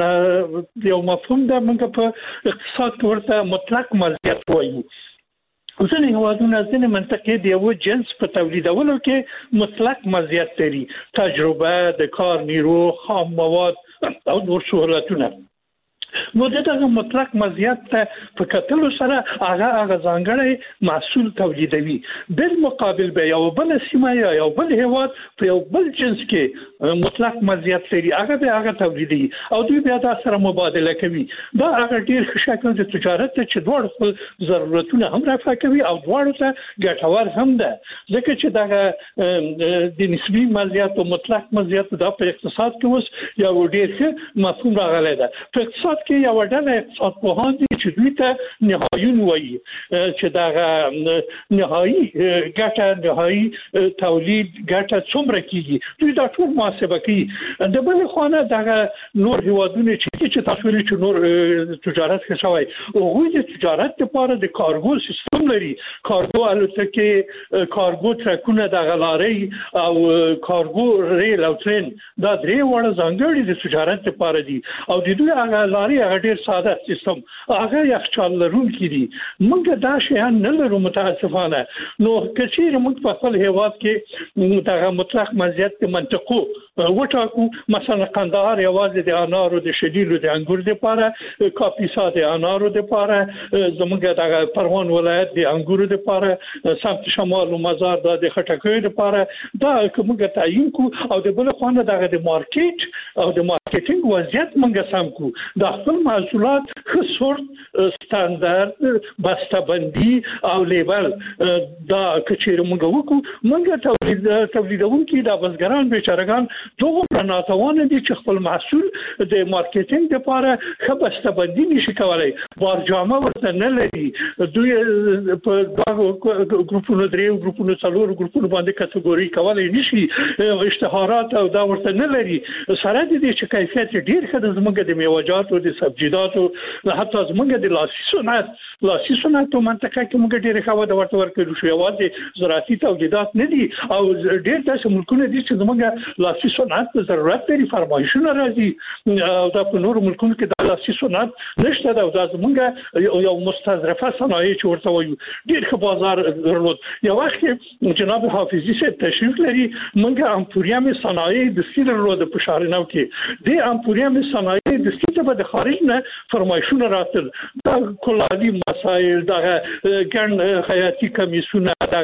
یو مفهوم ده موږ په اقتصاد کې ورته مطلق مزیت وایو. ځینې هیوادونه ځینې منطقې د یو جنس په تولیدولو کې مطلق مزیت لري تجربه د کار نیرو خام مواد او نور سهولتونه نو دغه مطلق مزیت ته په کتلو سره هغه هغه ځانګړی محصول تولیدوي بل مقابل به یو بل سیمه یا یو بل هیواد په یو بل جنس کې مطلق مزیت لري هغه به هغه تولیدوي او دوی بیا د سره مبادله کوي دا هغه ډیر ښه شکل د تجارت ته چې دوه خپل ضرورتونه هم رافع کوي او دواړو ته ګټور هم ده ځکه چې دغه د نسبی مزیت او مطلق مزیت د په اقتصاد کې اوس یو ډیر ښه مفهوم راغلی ده. په اقتصاد کې یو ډول اقتصاد پوهان دي چې دوی ته نهایي وایي چې دا نهایي ګټه نهایي تولید ګټه څومره کیږي دوی دا ټول محاسبه کوي. د بل خانه دغه نور هیوادونه چې تاسو ویلي چې نور تجارت کې شوی او هغوی د تجارت لپاره د کارګو سیستم لري کارګو الوتکې کارګو ټرکونه د غلارې او کارګو ریل او ترین دا درې وړه ځانګړي د تجارت لپاره دي او د دوی هغه لارې هغه ډیر ساده سیستم هغه یخچال لرونکي دي موږ دا شیان نه لرو متاسفانه. نو کچیر موږ په خپل هیواد کې دغه مطلق مزیت منطقو وټاکو مثلا قندهار یوازې د انارو د شډیلو د انګور لپاره کاپیسا د انارو لپاره زموږ دغه پروان ولایت د انګورو لپاره سمت شمال او مزار د خټکیو لپاره دا کومه تعیین کو او د بل خانه دغه د مارکیټ او د مارکیټینګ وضعیت موږ سم کو د خپل محصولات خصوص ستاندرد بسته‌بندي او لیبل دا کچیر موږ وکړو موږ تولید تولیدونکو د بزګران بیچارهګان دوه ناتوان دي چې خپل محصول د مارکیټینګ لپاره ښه بسته‌بندي نشي کولای بارجامه ورته نه لري دوی په دغه ګروپونو درې ګروپونو څلور ګروپونو باندې کټګوري کولای نشي اشتهارات او دا ورته نه لري سره دي چې کیفیت ډیر ښه د زموږ د میوه‌جاتو د سبزیجاتو حتی زموږ د لاسي صنعت لاسي صنعت په منطقه کې موږ ډیر ښه وده ورته ورکړو شو یوازې زراعتي تولیدات نه دي او ډیر داسې ملکونه دي چې زموږ لاسي صنعت ته ضرورت لري فرمایشونه راځي او دا په نورو ملکونو کې د لاسي صنعت نشته دا زموږ یو مستظرفه صنایع چې ورته وایو ډیر ښه بازار درلود. یو وخت جناب حافظي صاحب تشریف لري موږ امپوریم صنایع د سیلر رو د پشارنو کې د امپوریم صنایع د ستې په خارج نه فرمایشونه راتل دا کلالي مسایل دا ګڼ حیاتي کمیسونه دا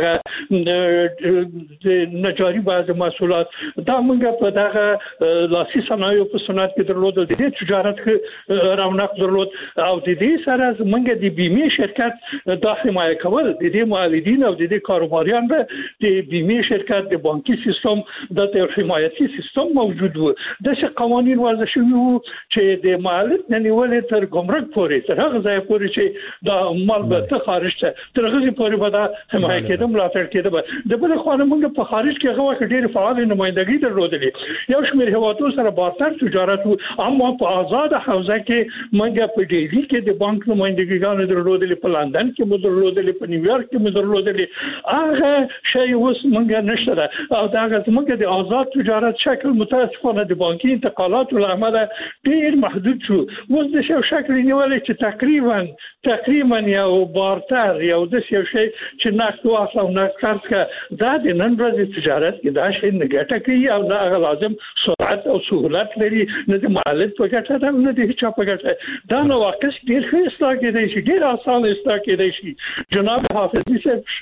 د نجاري بعض محصولات دا موږ په دغه لاسي صنایعو په صنعت کې درلود د دې تجارت رونق درلود او د دې سره موږ د بیمه شرکت د حمایت کول د دې مالدین او د دې کاروباریان به د بیمه شرکت د بانکي سیستم د حمایتي سیستم موجود و د څه قوانين وضع شوی وو چې د مالک نه نیولې تر ګمرک پورې تر هغه ځای پورې چې د مال به ته خارج ته تر هغه پورې به د حمایت کېده ملاتړ کېده د بل خو موږ په خارج کې هغه ډېر فعال نمائندګي درلودلې یو شمېر هیوادونو سره بارتر تجارت وو اما په آزاد حوزه کې موږ په ډیلی کې د بانک نمائندګي درلودلې په لندن کې مو درلودلې په نیویارک کې مو درلودلې هغه شی اوس موږ نشته او دا موږ د آزاد تجارت شکل متاسفانه د بانکي انتقالات ولعمل ډیر محدود شو اوس د شو شکل نیولې چې تقریبا تقریبا یو بارتر یو د شو شی چې نقد واخلو نقد کارت دا د نن ورځې تجارت کې دا شی نه ګټه کوي او دا لازم سرعت او سهولت لري نه د مالک په ګټه ده نه د هیڅ په ګټه دا نو واقعي ډیر ښه اصلاح کېدای شي ډیر آسان اصلاح کېدای شي جناب حافظي صاحب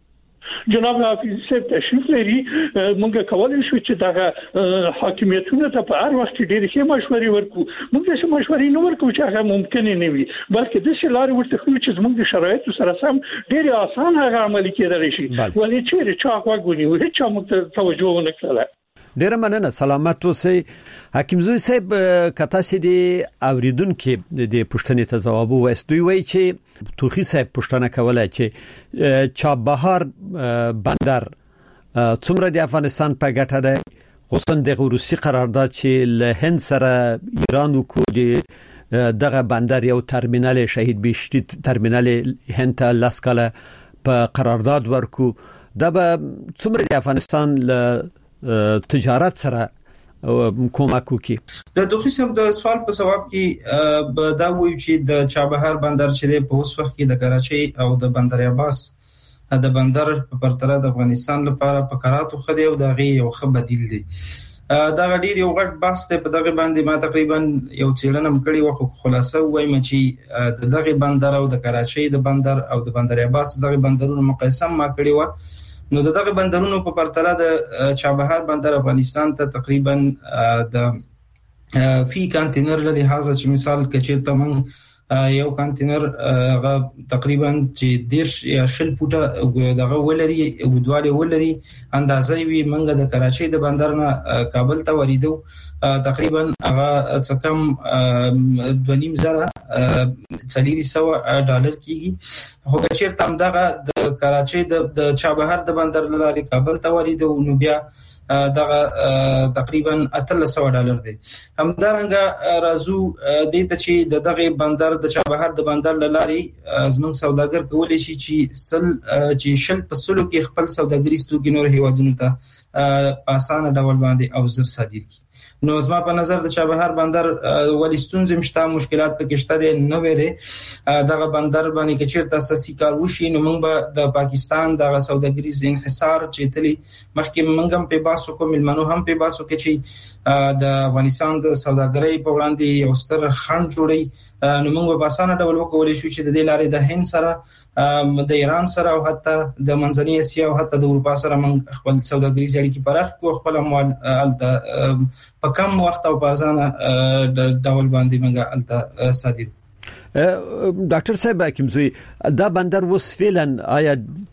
جناب حافظ صاحب تشریف لري موږ کولای شو چې دا حاکمیتونه ته په هر وخت ډېر ښه مشورې ورکو موږ د مشورې نو ورکو چې هغه ممکن نه وي بلکې د شلار ورته خو چې موږ د شرایطو سره سم ډېر آسان هغه عملي کېدای شي ولې چې چا غوږونی و هیڅ موږ توجه ونه کړله ډیر مننه سلامت اوسئ حکیم زوی صاحب کته سي دي اوریدونکو د پښتنې ته جواب وستوي وای چې توخي صاحب پښتنه کوله چې چابهار بندر څومره د افغانستان په ګټه ده خصوصا د روسي قرارداد چې له هند سره ایران وکړي دغه بندر یو ترمینال شهید بهشتی ترمینال هند ته لاسکاله په قرارداد ورکو دا به څومره د افغانستان له تجارت سره کومک وکي د دوخي سم د سوال په جواب کې به دا وایي چې د چابهار بندر چې په اوس وخت کې د کراچۍ او د بندر عباس د بندر په پرتله د افغانستان لپاره په کاراتو خدي او د غي یو ښه بدیل دی دا غډیر یو غټ بحث ته په دغه باندې ما تقریبا یو څېړنه مکړی و خو خلاصه وایم چې د دغه بندر او د کراچۍ د بندر او د بندر عباس دغه بندرونو مقایسه ما کړی و نو دغه بندرونو په پرتله د چابهار بندر افغانستان ته تقریبا د فی کانټینر له لحاظه چې مثال کچې تمن یو کانټینر غا تقریبا چې دیرش یا شل فوټه دغه ولري ودواله ولري اندازې وی منګه د کراچۍ د بندر نه کابل ته وریدو تقریبا هغه څه کم دوه نیم زره څلور سوه ډالر کیږي خو کچېرته هم دغه د کراچۍ د چابهار د بندر لاري کابل ته وریدو نو بیا دغه تقریبا اتلس سوه ډالر دی همدارنګه رازو د دې چې دغه بندر د چابهار د بندر لاري زمون سوداګر کولای شي چې سل چې شل په سلو کې خپل سوداګریز توکي نور هیوادونو ته په اسانه ډول باندې او زر صادر کړي نو زما په نظر د چابهار بندر ولستون زمشتا مشکلات پکې شته دي نو وې دغه بندر باندې کې چیرته اساسي کار وشي نو موږ به د پاکستان دغه سوداګریز انحصار چې تلی مخکې موږ هم په باسو کوم ملمنو هم په باسو کې چې د افغانستان د سوداګرۍ په وړاندې یو ستر خنډ جوړي نو موږ په اسانه ډول وکولای شو چې د دې لارې د هند سره د ایران سره او حتی د منځنۍ اسیا او حتی د اروپا سره موږ خپل سوداګریز اړیکې پراخ کو خپل اموال په کم وخت او بازانه ډول باندې موږ الته صادر ډاکټر صاحب حکیم زوی دا بندر وس فعلا آیا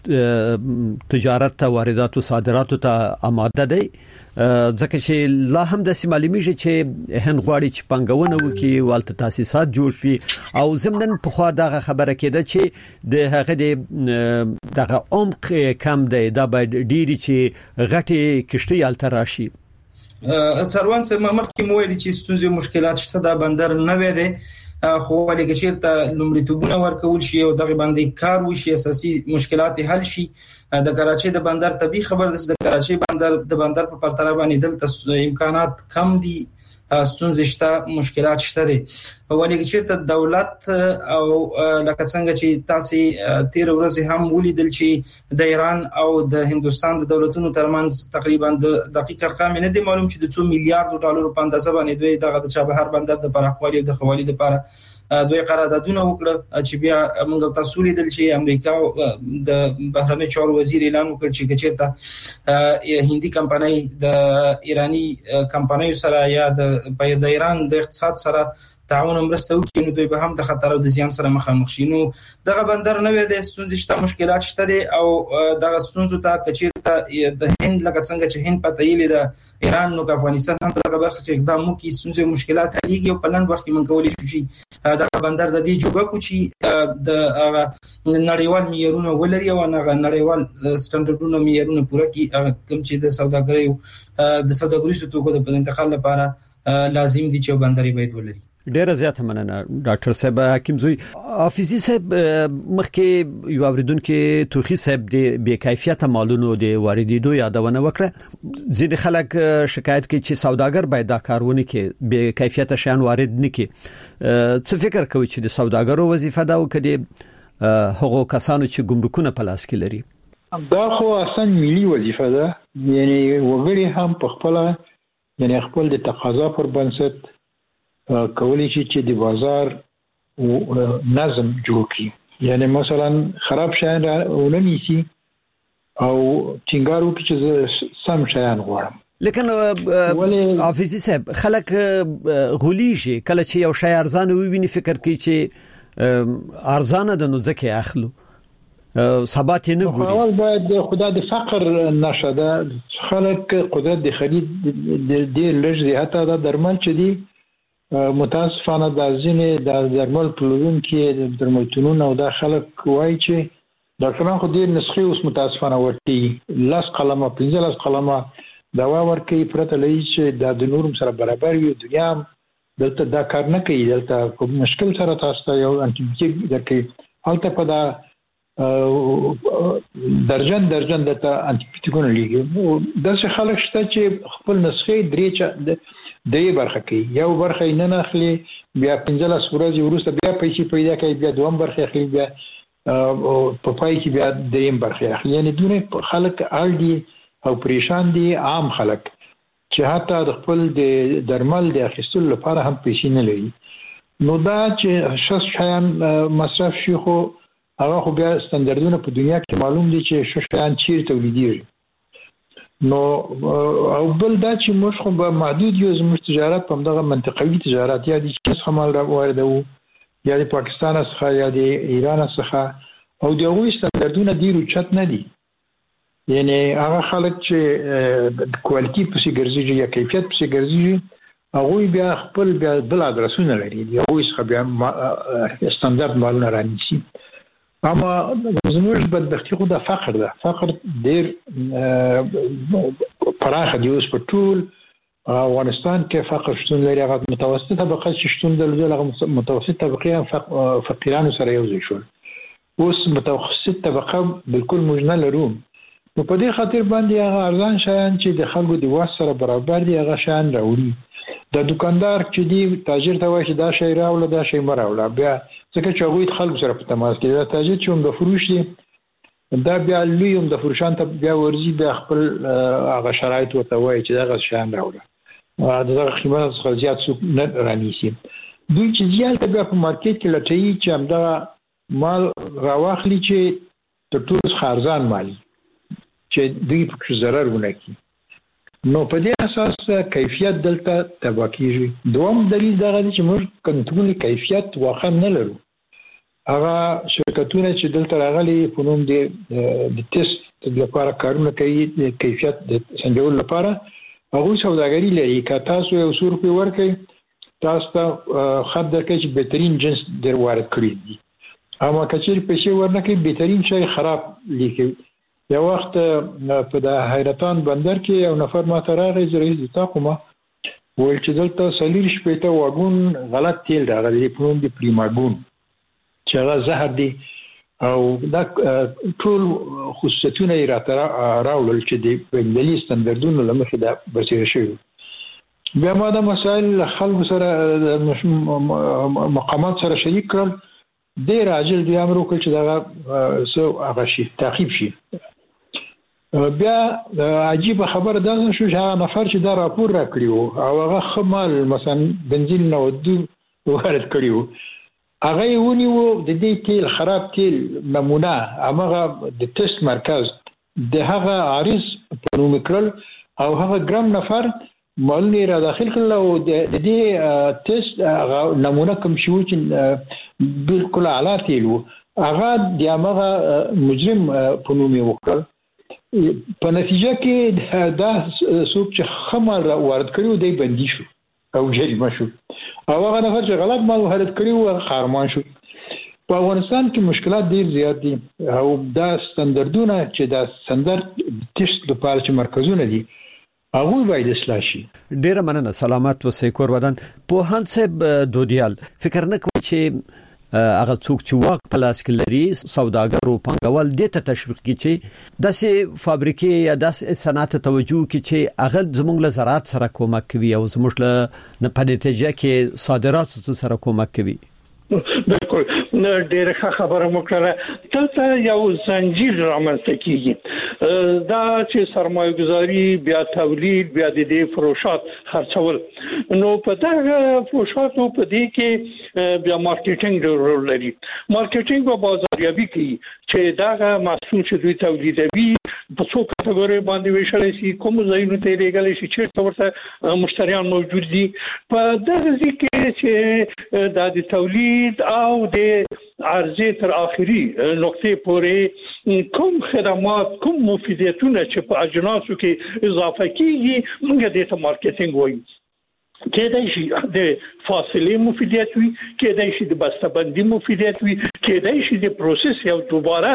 تجارت ته واردات او صادرات ته آماده دی ځکه چې لا هم د سیمالیمیږي چې هند غواړي چې پنګونه وکړي والته تاسیسات جوړ شي او زمنن په خوا دغه خبره کېده چې د هغه د دغه عمق کم دی دا باید ډیری چې غټي کشتي الته راشي څاروان سم مخکې مو ویل چې ستونزې مشکلات شته دا بندر نه وې دي خو ولې چې لومړیتوبونه ورکول شي او دغه باندې کار وشي اساسي مشکلات حل شي د کراچۍ د بندر طبي خبر د کراچۍ بندر د بندر په پرتله باندې دلته امکانات کم دي ستونزې شته مشکلات شته دي ولې چې دولت او لکه څنګه چې تاسو تیر ورځ هم ولیدل چې د ایران او د هندستان د دولتونو ترمنځ تقریبا د دقیق ارقام نه دي معلوم چې د څو میلیارډ ډالر په اندازه باندې دوی دغه د چابهار بندر د پراخوالي او د خوالي لپاره دوی قراردادونه وکړه چې بیا موږ تاسو لیدل چې امریکا د بهرنی چارو وزیر اعلان وکړ چې کچېرته هندي کمپنۍ د ایرانی کمپنۍ سره یا د ایران د اقتصاد سره تعاون مرسته وکړي نو دوی به هم د خطر او د زیان سره مخامخ شي نو دغه بندر نه وي د ستونزې شته مشکلات شته دي او دغه ستونزو ته کچېرته د هند لکه څنګه چې هند پته یې د ایران نو افغانستان هم دغه برخه کې اقدام وکړي ستونزې مشکلات حلېږي او په لنډ وخت کې من کولی شو چې دغه بندر د دې جوګه کو چې د هغه نړیوال معیارونه ولري او هغه نړیوال سټانډرډونه معیارونه پوره کړي کوم چې د سوداګرۍ د سوداګریزو توکو د انتقال لپاره لازم دي چې بندري باید ولري ډیره زیاته مننه ډاکټر صاحب حکیم زوی افیزي صاحب مخکې یو اوریدونکو توخی صاحب د بې کیفیت مالونو د واردېدو یادونه وکړه ځینې خلک شکایت کوي چې سوداګر باید دا کارونه کې بې کیفیت شیان وارد نه کړي څه فکر کوي چې د سوداګرو وظیفه دا وکړي هغه کسانو چې ګمرکونه په لاس کې لري دا خو اصلا ملي وظیفه ده یعنی وګړي هم په خپل یعنی خپل د تقاضا پر بنسټ کولی شي چې د بازار نظم جوړ کړي یعنی مثلا خراب شیان وننيسي او ټینګار وکړي چې سم شیان غواړم لیکن حافظي صاحب خلک غولي شي کله چې یو شی ارزانه وویني فکر کوي چې ارزانه د نو ځکه اخلو ثبات نه ګوري اول باید خدای د فقر نشده خلک قدرت د خرید د ډیر لږ دی حتی د درمل چې دی متاسفانه د ځینې د درمل پلورون کې د درملتونونو او د خلک وایي چې ډاکټران خو دې نسخې اوس متاسفانه ورتي لاس قلمه پنځه لاس قلمه دوا ورکي پرته لای چې د نورم سره برابر وي دنیا دلته دا کار نه کوي دلته کوم مشکل سره تاسو ته یو انټي بیوټیک درکې هلته په دا درجن درجن د انټي بیوټیکونه لګي د څه خلک شته چې خپل نسخې درې چا دې برخه کې یو برخه نه نخلي بیا پنځه ورځې وروسته بیا پیسې پیدا کوي بیا دوم برخه اخلي بیا په پای کې بیا دریم برخه اخلي یعنی دونه خلک اړ دي او پریشان دي عام خلک چې حتی د خپل د درمل د اخیستلو لپاره هم پیسې نه لري نو دا چې شخص شیان مصرف شي خو هغه خو بیا ستاندردونه په دنیا کې معلوم دي چې شخص شیان چیرته تولیدېږي نو او بل دا چې موږ خو به محدود یو زموږ تجارت په دغه منطقوي تجارت یا د چین خمال را واردو یا د پاکستان څخه یا د ایران څخه او د هغوی ستاندردونه ډیر اوچت نه دي یعنی هغه خلک چې کوالټي پسې ګرځي یا کیفیت پسې ګرځي هغوی بیا خپل بیا بل ادرسونه لري دی هغوی څخه بیا ستاندرد مالونه رانیسي اما زموږ بدبختي خو د فقر ده فقر ډیر پراخ دی اوس په ټول افغانستان کې فقر شتون لري هغه متوسطه طبقه چې شتون درلوده متوسطه طبقه فقیرانو سره یو ځای شول اوس متوسطه طبقه بالکل موږ نه لرو نو په دې خاطر باندې هغه ارزان شیان چې د خلکو د واس سره برابر دي هغه شیان راوړي د دکاندار چې دی تاجر ته وایي دا شی راوړه دا شی مراوړه بیا څنګه چې هغه خلکو سره په تماس کې دا تاجر چې هم د فروش دي دا بیا لوی هم د فروشان ته بیا ورزي بیا خپل هغه شرایط ورته وایي چې دا شیان راوړه دا قیمت څخه زیات څوک نه رانیسي دوی چې زیات بیا په مارکیټ کې لټوي چې همدا مال راواخلي چې تر ټولو خارزان مالي چې دوی په ضرر ونه کړي نو په دې اساس کیفیت دلته تبا کیږي دوم دلیل دا دی چې موږ کنټرول کیفیت واخا نه لرو هغه شرکتونه چې دلته راغلي په نوم د ټیسټ لپاره کارونه کوي د کیفیت د څنګهول لپاره هغه سوداګري لري که تاسو یو څو روپۍ ورکړئ تاسو ته خط درکړي چې بهترین جنس در وارد کړی دي اما کچېر پیسې ورنکړي بهترین شی خراب لیکي یو وخت په د حیرتان بندر کې یو نفر ما ته راغی زه رئیس د تاقومه ویل چې دلته څلور شپېته واګون غلط تیل راغلی په نوم د پریماګون چې هغه زهر دی او دا ټول خصوصیتونه یې راته راوړل چې د بینالمللي ستاندردونو له مخې دا برسېره شوي بیا ما د مسائل خلکو سره مقامات سره شریک کړل ډیر عاجل دی امر وکړ چې دا سو هغه شي تعقیب شي. بیا عجیب خبر دا شو چې هغه نفر چې دا راپور راکړیو او هغه خمال مثلا بنزین نو د وارد کړیو هغه ونیو د دې تیل خراب تیل نمونه هغه د ټیسټ مرکز د هغه عارض په نوم کړل او هغه ګرام نفر مالنی را داخل کړل او د دې ټیسټ نمونه کوم شو چې بالکل اعلی تیل هغه د هغه مجرم په نوم وکړل. په نتیجه کې دا څوک چې خمر وارد کړو دی بندي شو او جریمه شو او هغه نفر چې غلط مال وارد کړو خارمان شو. په افغانستان کې مشکلات ډیر زیات دي او دا ستاندردونه چې دا ستاندرد ټیسټ لپاره چې مرکزونه دي هغه باید اصلاح شي. ډیر مننه. سلامات اوسئ کور ودان. په هان صاحب دودیال فکر نه کوي چې هغه څوک چې واک په لاس کې لري سوداګر او پانګوال دې ته تشویق کوي چې داسې فابریکې یا داسې صنعت توجه کوي چې هغه زموږ له زراعت سره کومک کوي او زموږ له په نتیجه کې صادرات سره کومک کوي. بالکل ډیره خبره وکړه. دلته یو زنجیر رامنځته کیږي دا چې سرمایه گذاري بیا تولید بیا د دې فروشات خرڅول نو په دغه فروشاتو په دې کې بیا مارکیټینګ رول لري. مارکیټینګ په بازاریابي کې چې دغه محصول چې دوی تولیدوي په څو کټګوري باندې ویشل شي کوم ځایونو ته لګل شي چې ورته مشتریان موجود دي په دغه ځکه چې د تولید او د عرضه تر اخري نقطې پورې کوم خدمات کوم مفیدیتونه چې په اجناسو کې اضافه کیږي موږ د ته مارکیټینګ وایو. کېدای شي د فاصله مفیدیت وي کېدای شي د بسته‌بندي مفیدیت وي کېدای شي د پروسس یو دوباره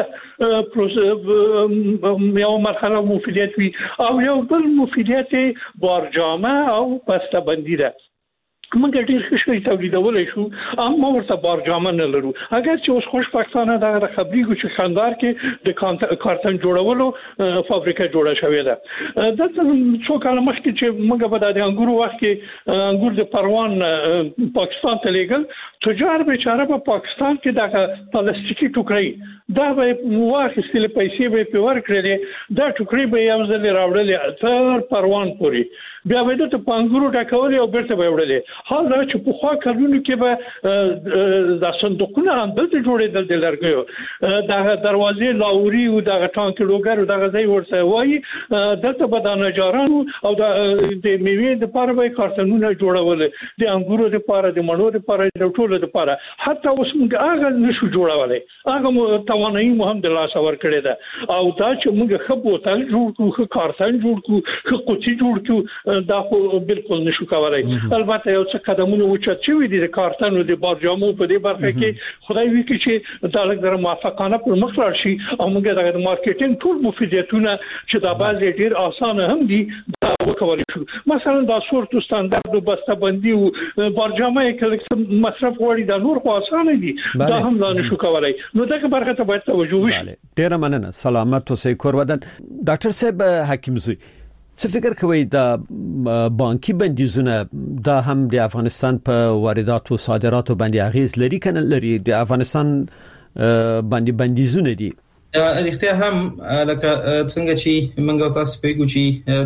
پروسس یو مرحله مفیدیت وي او یو بل مفیدیت بارجامه او بسته‌بندي ده. موږ ډیر ښه شي تولیدولای شو اما ورته بارجامه نه لرو. اگر چې اوس خوشبختانه د خبرېږي چې خاندار کې د کارتن جوړولو فابریکه جوړه شوې ده. د څو کال مخکې چې موږ په د انګورو وخت کې انګور د پروان پاکستان ته لېږل تجار بیچاره په پاکستان کې د پلاستیکي ټوکرې دا به واخیستل پیسې به په ورکړې دا ټوکرې به یو ځل راوړلې تر پروان پورې بیا به د پانګورو ټاکول او بیرته به وړلې. حال دا چې په خوا کلونو کې به د صندوقونه هم دلته جوړېدل د لرګیو د دروازې لاوري او د ټانک لوګر او د غځي ورسره وایي دلته به د نجارانو او د میوې د لپاره به کارتنونه جوړول د انګورو د لپاره د مڼو د لپاره د ټولو د لپاره حتی اوس موږ هغه نشو جوړولای هغه توانایي مهم د لاس ور کړی ده او دا چې موږ خو بوتل جوړ کړو کارتن جوړ کړو خو قوتي جوړ کړو دا خو بالکل نشو کولای. البته یو څه قدمونه وچت شوی دي د کارتن او د بارجامو په دې برخه کې خدای وی کی چې دا لږ موافقانه پر مخ راشي او موږ د مارکیټینګ ټول مفیدیتونه چې دا بعضی ډیر اسانه هم دي دا وکولای شو. مثلا دا صورت ستاندرد او بسته‌بندي او بارجامه کې مصرف وړي دا نور خو اسانه دي دا هم لا نشو کولای. نو دغه برخه ته باید توجه وشي. ډیر مننه. سلامت اوسئ کور ودان. ډاکټر صاحب حکیم زوی څه فکر کوي د بانکي بندیزونه دا هم د افغانستان په واردات او صادراتو باندې اغیز لري کنه لري؟ د افغانستان باندې بندیزونه دي اړتیا هم لکه څنګه چې موږ تاسو په ګوچی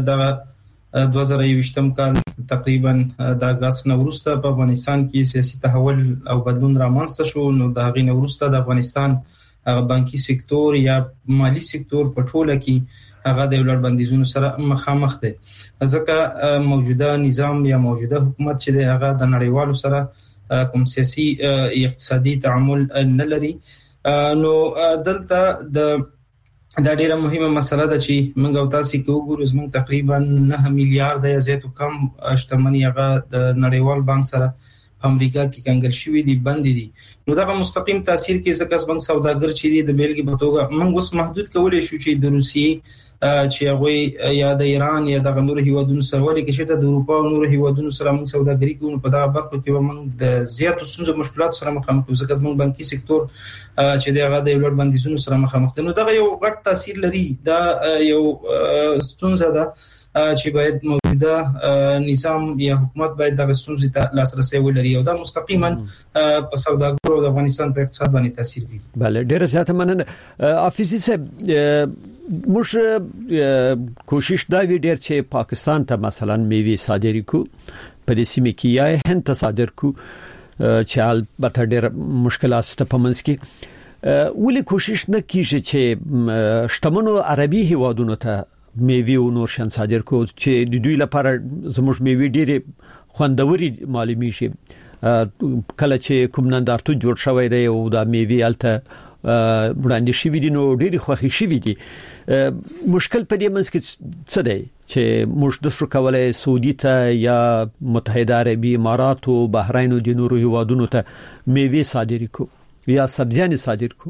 د دوه زره یوویشتم کال تقریبا د اگست نوروسته په افغانستان کې سیاسي تحول او بدلون رامنځته شو. نو د غي نوروسته د افغانستان بانکي سکتور یا مالی سکتور په ټوله کې هغه د ولر بندیزونو سره مخامخ دي ځکه موجوده نظام یا موجوده حکومت چې د هغه د نړیوالو سره کوم سیاسي اقتصادي تعامل نه لري. نو دلته د دا ډیره مهمه مسله ده چې موږ او تاسو کې وګورو زموږ تقریبا نه میلیارډ یا زیاتو کم شتمنۍ هغه د نړیوال بانک سره په امریکا کې کنګل شوې دي بند دي. نو دا په مستقیم تاثیر کې ځکه بانک سوداګر چې دي د بیلګې په توګه موږ اوس محدود کولای شو چې د روسیې چې هغه یا د ایران یا د نورو هیوادونو سره ولې کې چې د اروپا او نورو هیوادونو سره موږ سوداګري کوو په دا برخه کې موږ د زیاتو ستونزو مشکلات سره مخامخ یو ځکه موږ بانکي سکتور چې دغه د ولر بندیزونو سره مخامخ دي. نو دا یو غټ تاثیر لري دا یو ستونزه ده چې باید موجوده نظام یا حکومت باید د ستونزې ته لاسرسي ولري او دا مستقیما په سوداګرو د افغانستان په اقتصاد باندې تاثیر کوي. بله ډیره زیاته مننه حافظي صاحب. موږ کوشش دا وی ډیر چې پاکستان ته مثلا میوه صادري کو په دې سیمه کې یا هند ته صادر کو چې البته ډیر مشکلات شته په منځ کې ولې کوشش نه کیږي چې شتمنو عربي هیوادونو ته میوه او نور شان صادر کو چې د دوی لپاره زموږ میوه ډیره خوندوري معلومي شي کله چې کوم نندارتو جوړ شوی دی او د میوه الته وړاندې شوی دي نو ډیره خوښي شوی دي. مشکل په دې منځ کې څه دی چې موږ د څه کولای سعودي ته یا متحده عربي امارات او بحرین او د نورو هیوادونو ته میوه صادر کو یا سبزیان صادر کو؟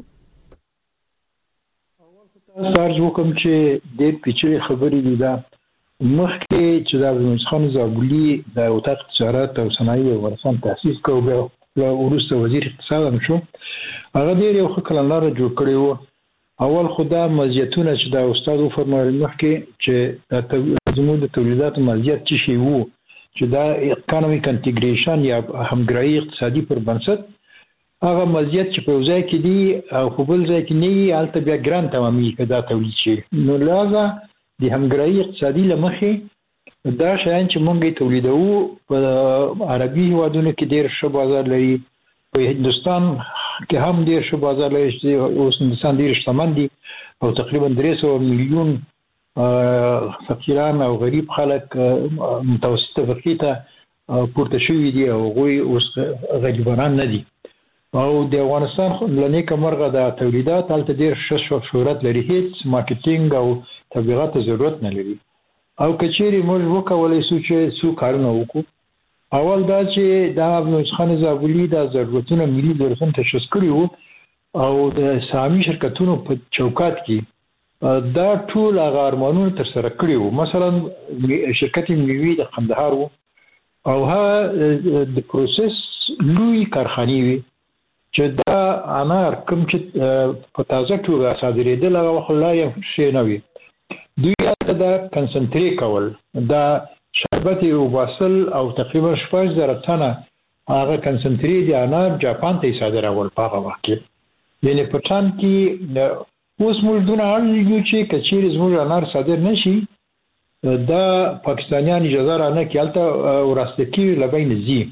سارج وکم چې د پیچلې خبرې دي دا مخکې چې د عبدالمجید خان زابلي د وزارت تجارت او صنایع افغانستان تاسیس کړو او وروسته وزیر اقتصاد هم شو. هغه ډېر یو ښه کلندار جوړ کړی و. اول خدا مزیتونه چې د استاد فرمایل مخکې چې زموږ د تولیداتو مزیت چې شی وو چې دا اکونومیک انټیګریشن یا همګرایي اقتصادي پر بنسټ هغه مزیت چې په ځای کې دی او په بل ځای کې نه یې البته بیا ګران تمامي کدا تولید شي. نو لازم د همګرایي اقتصادي لمخې دا شیان چې موږ تولیدوو په عربي هیوادونو کې ډېر ښه بازار لري، په هندستان کې هم ډېر ښه بازار لري چې اوس هندستان ډېر شتمن دي او تقریبا درې سوه میلیون فقیران او غریب خلک متوسطه طبقې ته پورته شوي دي او هغوی اوس غریبان نه دي. او د افغانستان لنې کمرغه د تولیدات هلته ډېر ښه شهرت لري، هیڅ مارکیټینګ او تبلیغات ضرورت نه لري. او کچېرې موږ وکولای شو چې څو کارونه وکړو. اول دا چې د عبدالمجید خان زابلي د ضرورتونو ملي ضرورتونه تشخیص کړي وو او د سهامي شرکتونو په چوکاټ کې دا ټول هغه ارمانونه ترسره کړي وو. مثلا شرکت میوې د قندهار وو او هغه د پروسس لوی کارخانې وي چې دا انار کوم چې په تازه توګه صادرېدل هغه وخت لا یې شی نه وي. دوی دا کنسنټریټ کول، دا شربت یو واسل او تقریبا شپږ زره تنه هغه کنسنټریټ دی انار جاپان ته صادرول په هغه وخت کې. یعنې په ټان کې اوس موږ دونه اړ یو چې کچېرې زموږ انار صادر نشي دا پاکستانیان اجازه را نه کړي هلته وراسته کېږي له بین ځي.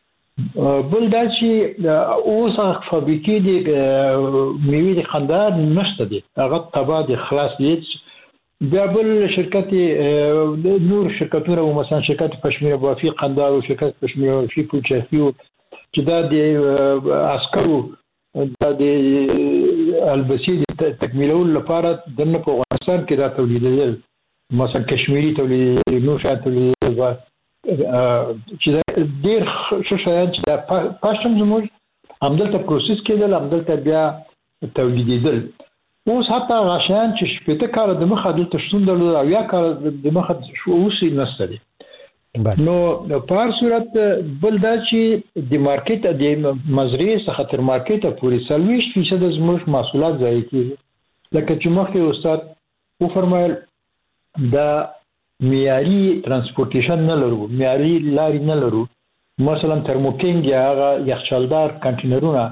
بل دا چې اوس هغه فابریکې د میوې د قندهار نشته دي، هغه تباه دي، خلاص دي. بیا بل شرکت نور شرکتونه و مثلا شرکت پشمیر بافی قندهار و شرکت پشمیر بافی پولچرخی چې دا د عسکرو دا د البسی د تکمیلولو لپاره دنه په افغانستان کې دا تولیدېدل، مثلا کشمیري تولیدېدل، نور شیان تولیدېدل چې ډېر ښه شیان چې دا پاشم زموږ همدلته پروسس کېدل، همدلته بیا تولیدېدل. اوس حتی هغه شیان چې شپېته کاله د مخه دلته شتون درلود او یا کاله د مخه اوس یې نشته دي. نو په هر صورت بل دا چې د مارکیټ د مزرعې څخه تر مارکیټه پورې څلوېښت فیصده زموږ محصولات ضایع کېږي. لکه چې مخکې استاد وفرمایل دا معیاري ترانسپورټیشن نه لرو، معیاري لارې نه لرو. مثلا ترموکینګ یا هغه یخچالدار کنټینرونه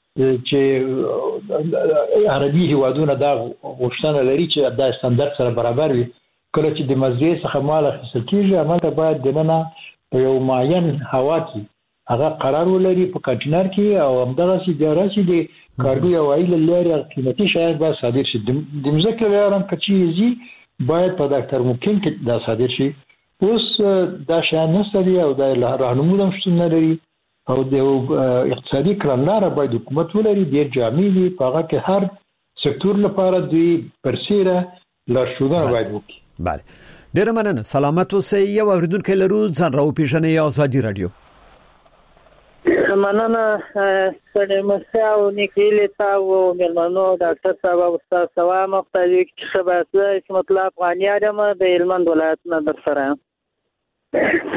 چې عربي هیوادونه دا غوښتنه لري چې دا ستاندرد سره برابر وي. کله چې د مزرعې څخه مال اخیستل کېږي هغه باید دننه په یو معین هوا کې هغه قرار ولري په کنټینر کې او همدغسې بیا راسي د کارګو یا هوایي له لارې قیمتي شیان باید صادر شي. د مځکې له لارې هم که چیرې ځي باید په دا ترموکین کې دا صادر شي. اوس دا شیان نشته دي او دا راهنمود هم شتون نه لري او د اقتصادي کړنلاره باید حکومت ولري، ډېر جامع دي، په هغه کې هر سکتور لپاره دوی پرسیره لارښودونه باید وکړي. بله ډېره مننه، سلامت اوسئ. یو اورېدونکی لرو، ځان راوپېژنئ. ازادي راډیو. مننه ستړی مشه او نیکهیلې تا او مېلمنو ډاکټر صاحب او استاد سوا مختلي کې ښه بحث دی. اسمت الله افغاني یم د هلمند ولایت نه در سره یم.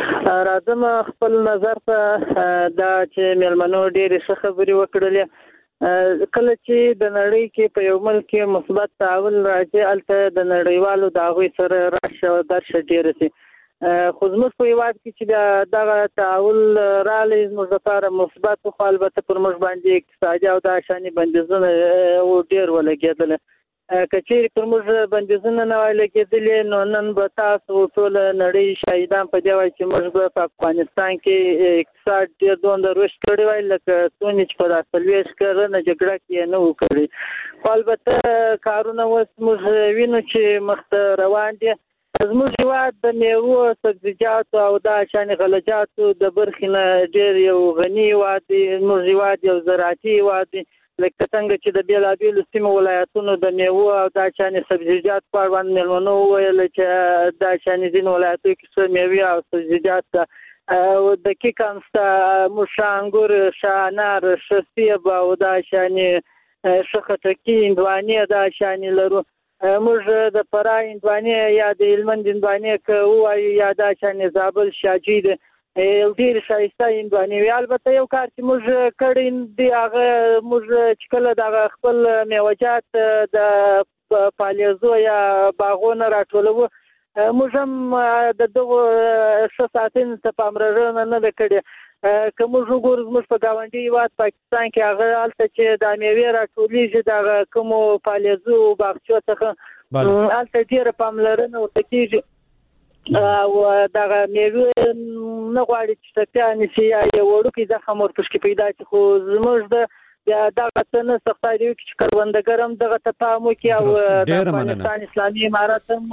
راځم خپل نظر ته دا چې مېلمنو ډېرې ښه خبرې وکړلې کله چې د نړۍ کې په یو ملک کې مثبت تعامل راځي البته د نړیوالو دغه سره راشه درشه ډیر سي خو زموږ په یواد کې چې دغه تعامل رالي زموږ لپاره مثبت خو البته پر موږ باندې اقتصادي او د شاني بندیزونه ډیر ولګېدل کچېری پر موږ بندیزونه نه ولګېدل نو نن به تاسو ټول نړۍ شاهدان په دی وای چې موږ په افغانستان کې اقتصاد ډیر دوند رشد کړی وای لکه څونی چې په اصليش کړنه جګړه کې نه وکړي البته کارونه اوس موږ وینو چې مخ روان دي زموږ هیواد د میوو سبزیجاتو او د شان غلجاتو د برخینه ډیر یو غنی هیواد دی زموږ هیواد یو زراعتي هیواد دی لکه څنګه چې د بیلابیلو سیمو ولایتونو د میوو او د شان سبزیجات په اړه ملمنو ویل چې د شان ځین ولایتونو کې میوې او سبزیجات او د کیکانستا مشانګور شانار شسیب او د شان شخټکی اندوانی د شان لرو موږ د فرای اندوانی یا د هلمند اندوانی کوو یا د شان زابل شاجید یو ډیر شایسته اندوانی وی البته یو کار چې موږ کړی دی هغه موږ چې کله د خپل میوجات د پالیزو یا باغونه راټولو موږ هم د دغه شساتین ته پامررنه نه کړې کوم وګور موږ په گاونډي هیواد پاکستان کې هغه البته چې د میوې راټولېږي د کوم پالیزو باغچو څخه البته ډیر پاملرنه وکړي او دغه میوه نه غواړي چې څه نشي یا وړو کې زخم ورته کې پیدا شي خو زموږ د دغه څنګه سختای دی چې کروندګرم دغه ته پامو کې او د افغانستان اسلامي امارات هم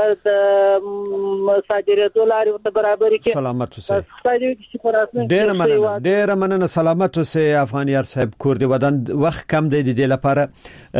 د صادراتو لاري ورته برابر کې سلامت اوسه ډیر مننه ډیر مننه سلامت اوسه افغان یار صاحب کور دی ودان وخت کم دی د لپاره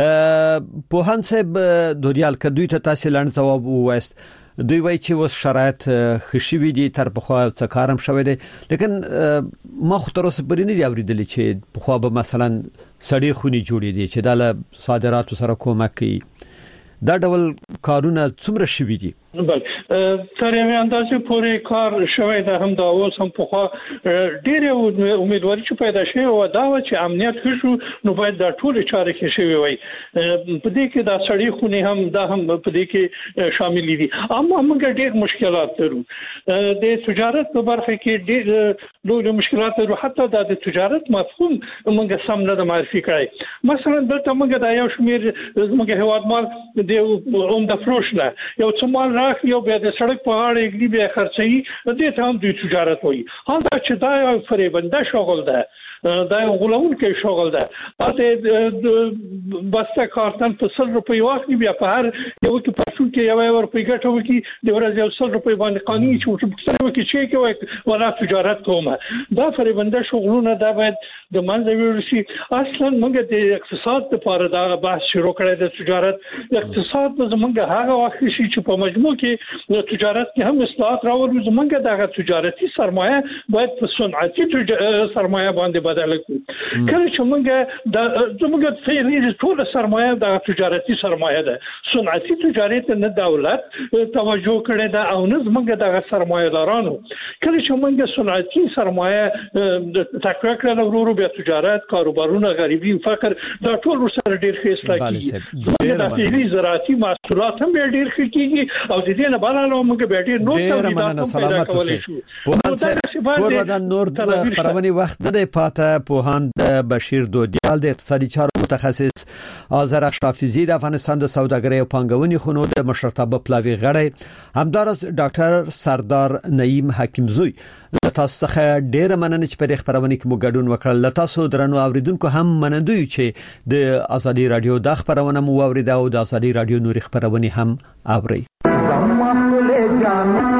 په هان صاحب دوریال کدوې ته تاسو لاندې جواب وایست دوی وایي چې وس شرایط خشوي دي تر په خوا څه کارم شوی دی لیکن ما خو تر اوسه پرې نه دی اوریدلی چې په خوا به مثلا سړی خونی جوړې دي چې د صادراتو سره کومک کوي دا ډول کارونه څومره شوي دي بل تر یو اندازې پورې کار شوی دا هم دا اوس هم په خوا ډېر امیدواري چې پیدا شي او دا چې امنیت شو نو باید دا ټول چارې کې شوی وي په دې کې دا سړی خونی هم دا هم په دې کې شامل دي اما موږ ډېر مشکلات لرو د تجارت په برخه کې ډېر لوی مشکلات لرو حتی دا د تجارت مفهوم موږ سم نه معرفي کړی مثلا دلته موږ دا یو شمیر موږ هواد مال د اوم د فروش نه یو څه مال یو بیا د سړک په اړه یې بیا خرڅي د دې هم د تجارت وي هغه چې دا یو فریبنده شغل ده دا غولون کې شغل ده اته بسته کارتن په سل روپۍ واخلي بیا په هر یو کې پښتون کې یو ور په ګټه وکي د ورځ یو سل روپۍ باندې قانوني چې په کې چې کې ولا تجارت کومه دا فریبنده شغلونه دا باید د منځ ویورسي اصلا موږ د اقتصاد لپاره دا بحث شروع کړی د تجارت اقتصاد زمونږ هغه وخت شي چې په مجموع کې تجارت کې هم اصلاحات راوړو زمونږ دغه تجارتي سرمایه باید په صنعتي سرمایه باندې بدل کړو کله چې موږ د زموږ فعلي ټول سرمایه د تجارتي سرمایه ده صنعتي تجارت نه دولت توجه کړی دا او نه زموږ د سرمایه دارانو کله چې موږ صنعتي سرمایه تقویه کړو ورو بیا تجارت کاروبارونه غریبي فقر دا ټول سره ډیر ښه اصلاحي د فعلي زراعتي محصولات هم ډیر ښه کیږي او د دې نه بلانو موږ به ډیر نور تولیدات پیدا کولای شو په ودان نور پرونی وخت نه پاته پوهاند بشیر دودیال د اقتصادي چارو متخصص آذر اشرافزی د افغانستان د سوداګرۍ او پانګونې خونو د مشرتابه پلاوی غړی همدارس ډاکټر سردار نعیم حکیمزوی تاسو څخه ډیر مننه چې په خبرونه کې مو ګډون وکړل تاسو درنو اوریدونکو هم منندوی چې د ازادي رادیو د خبرونه مو اوریدا او د ازادي رادیو نور خبرونه هم اوري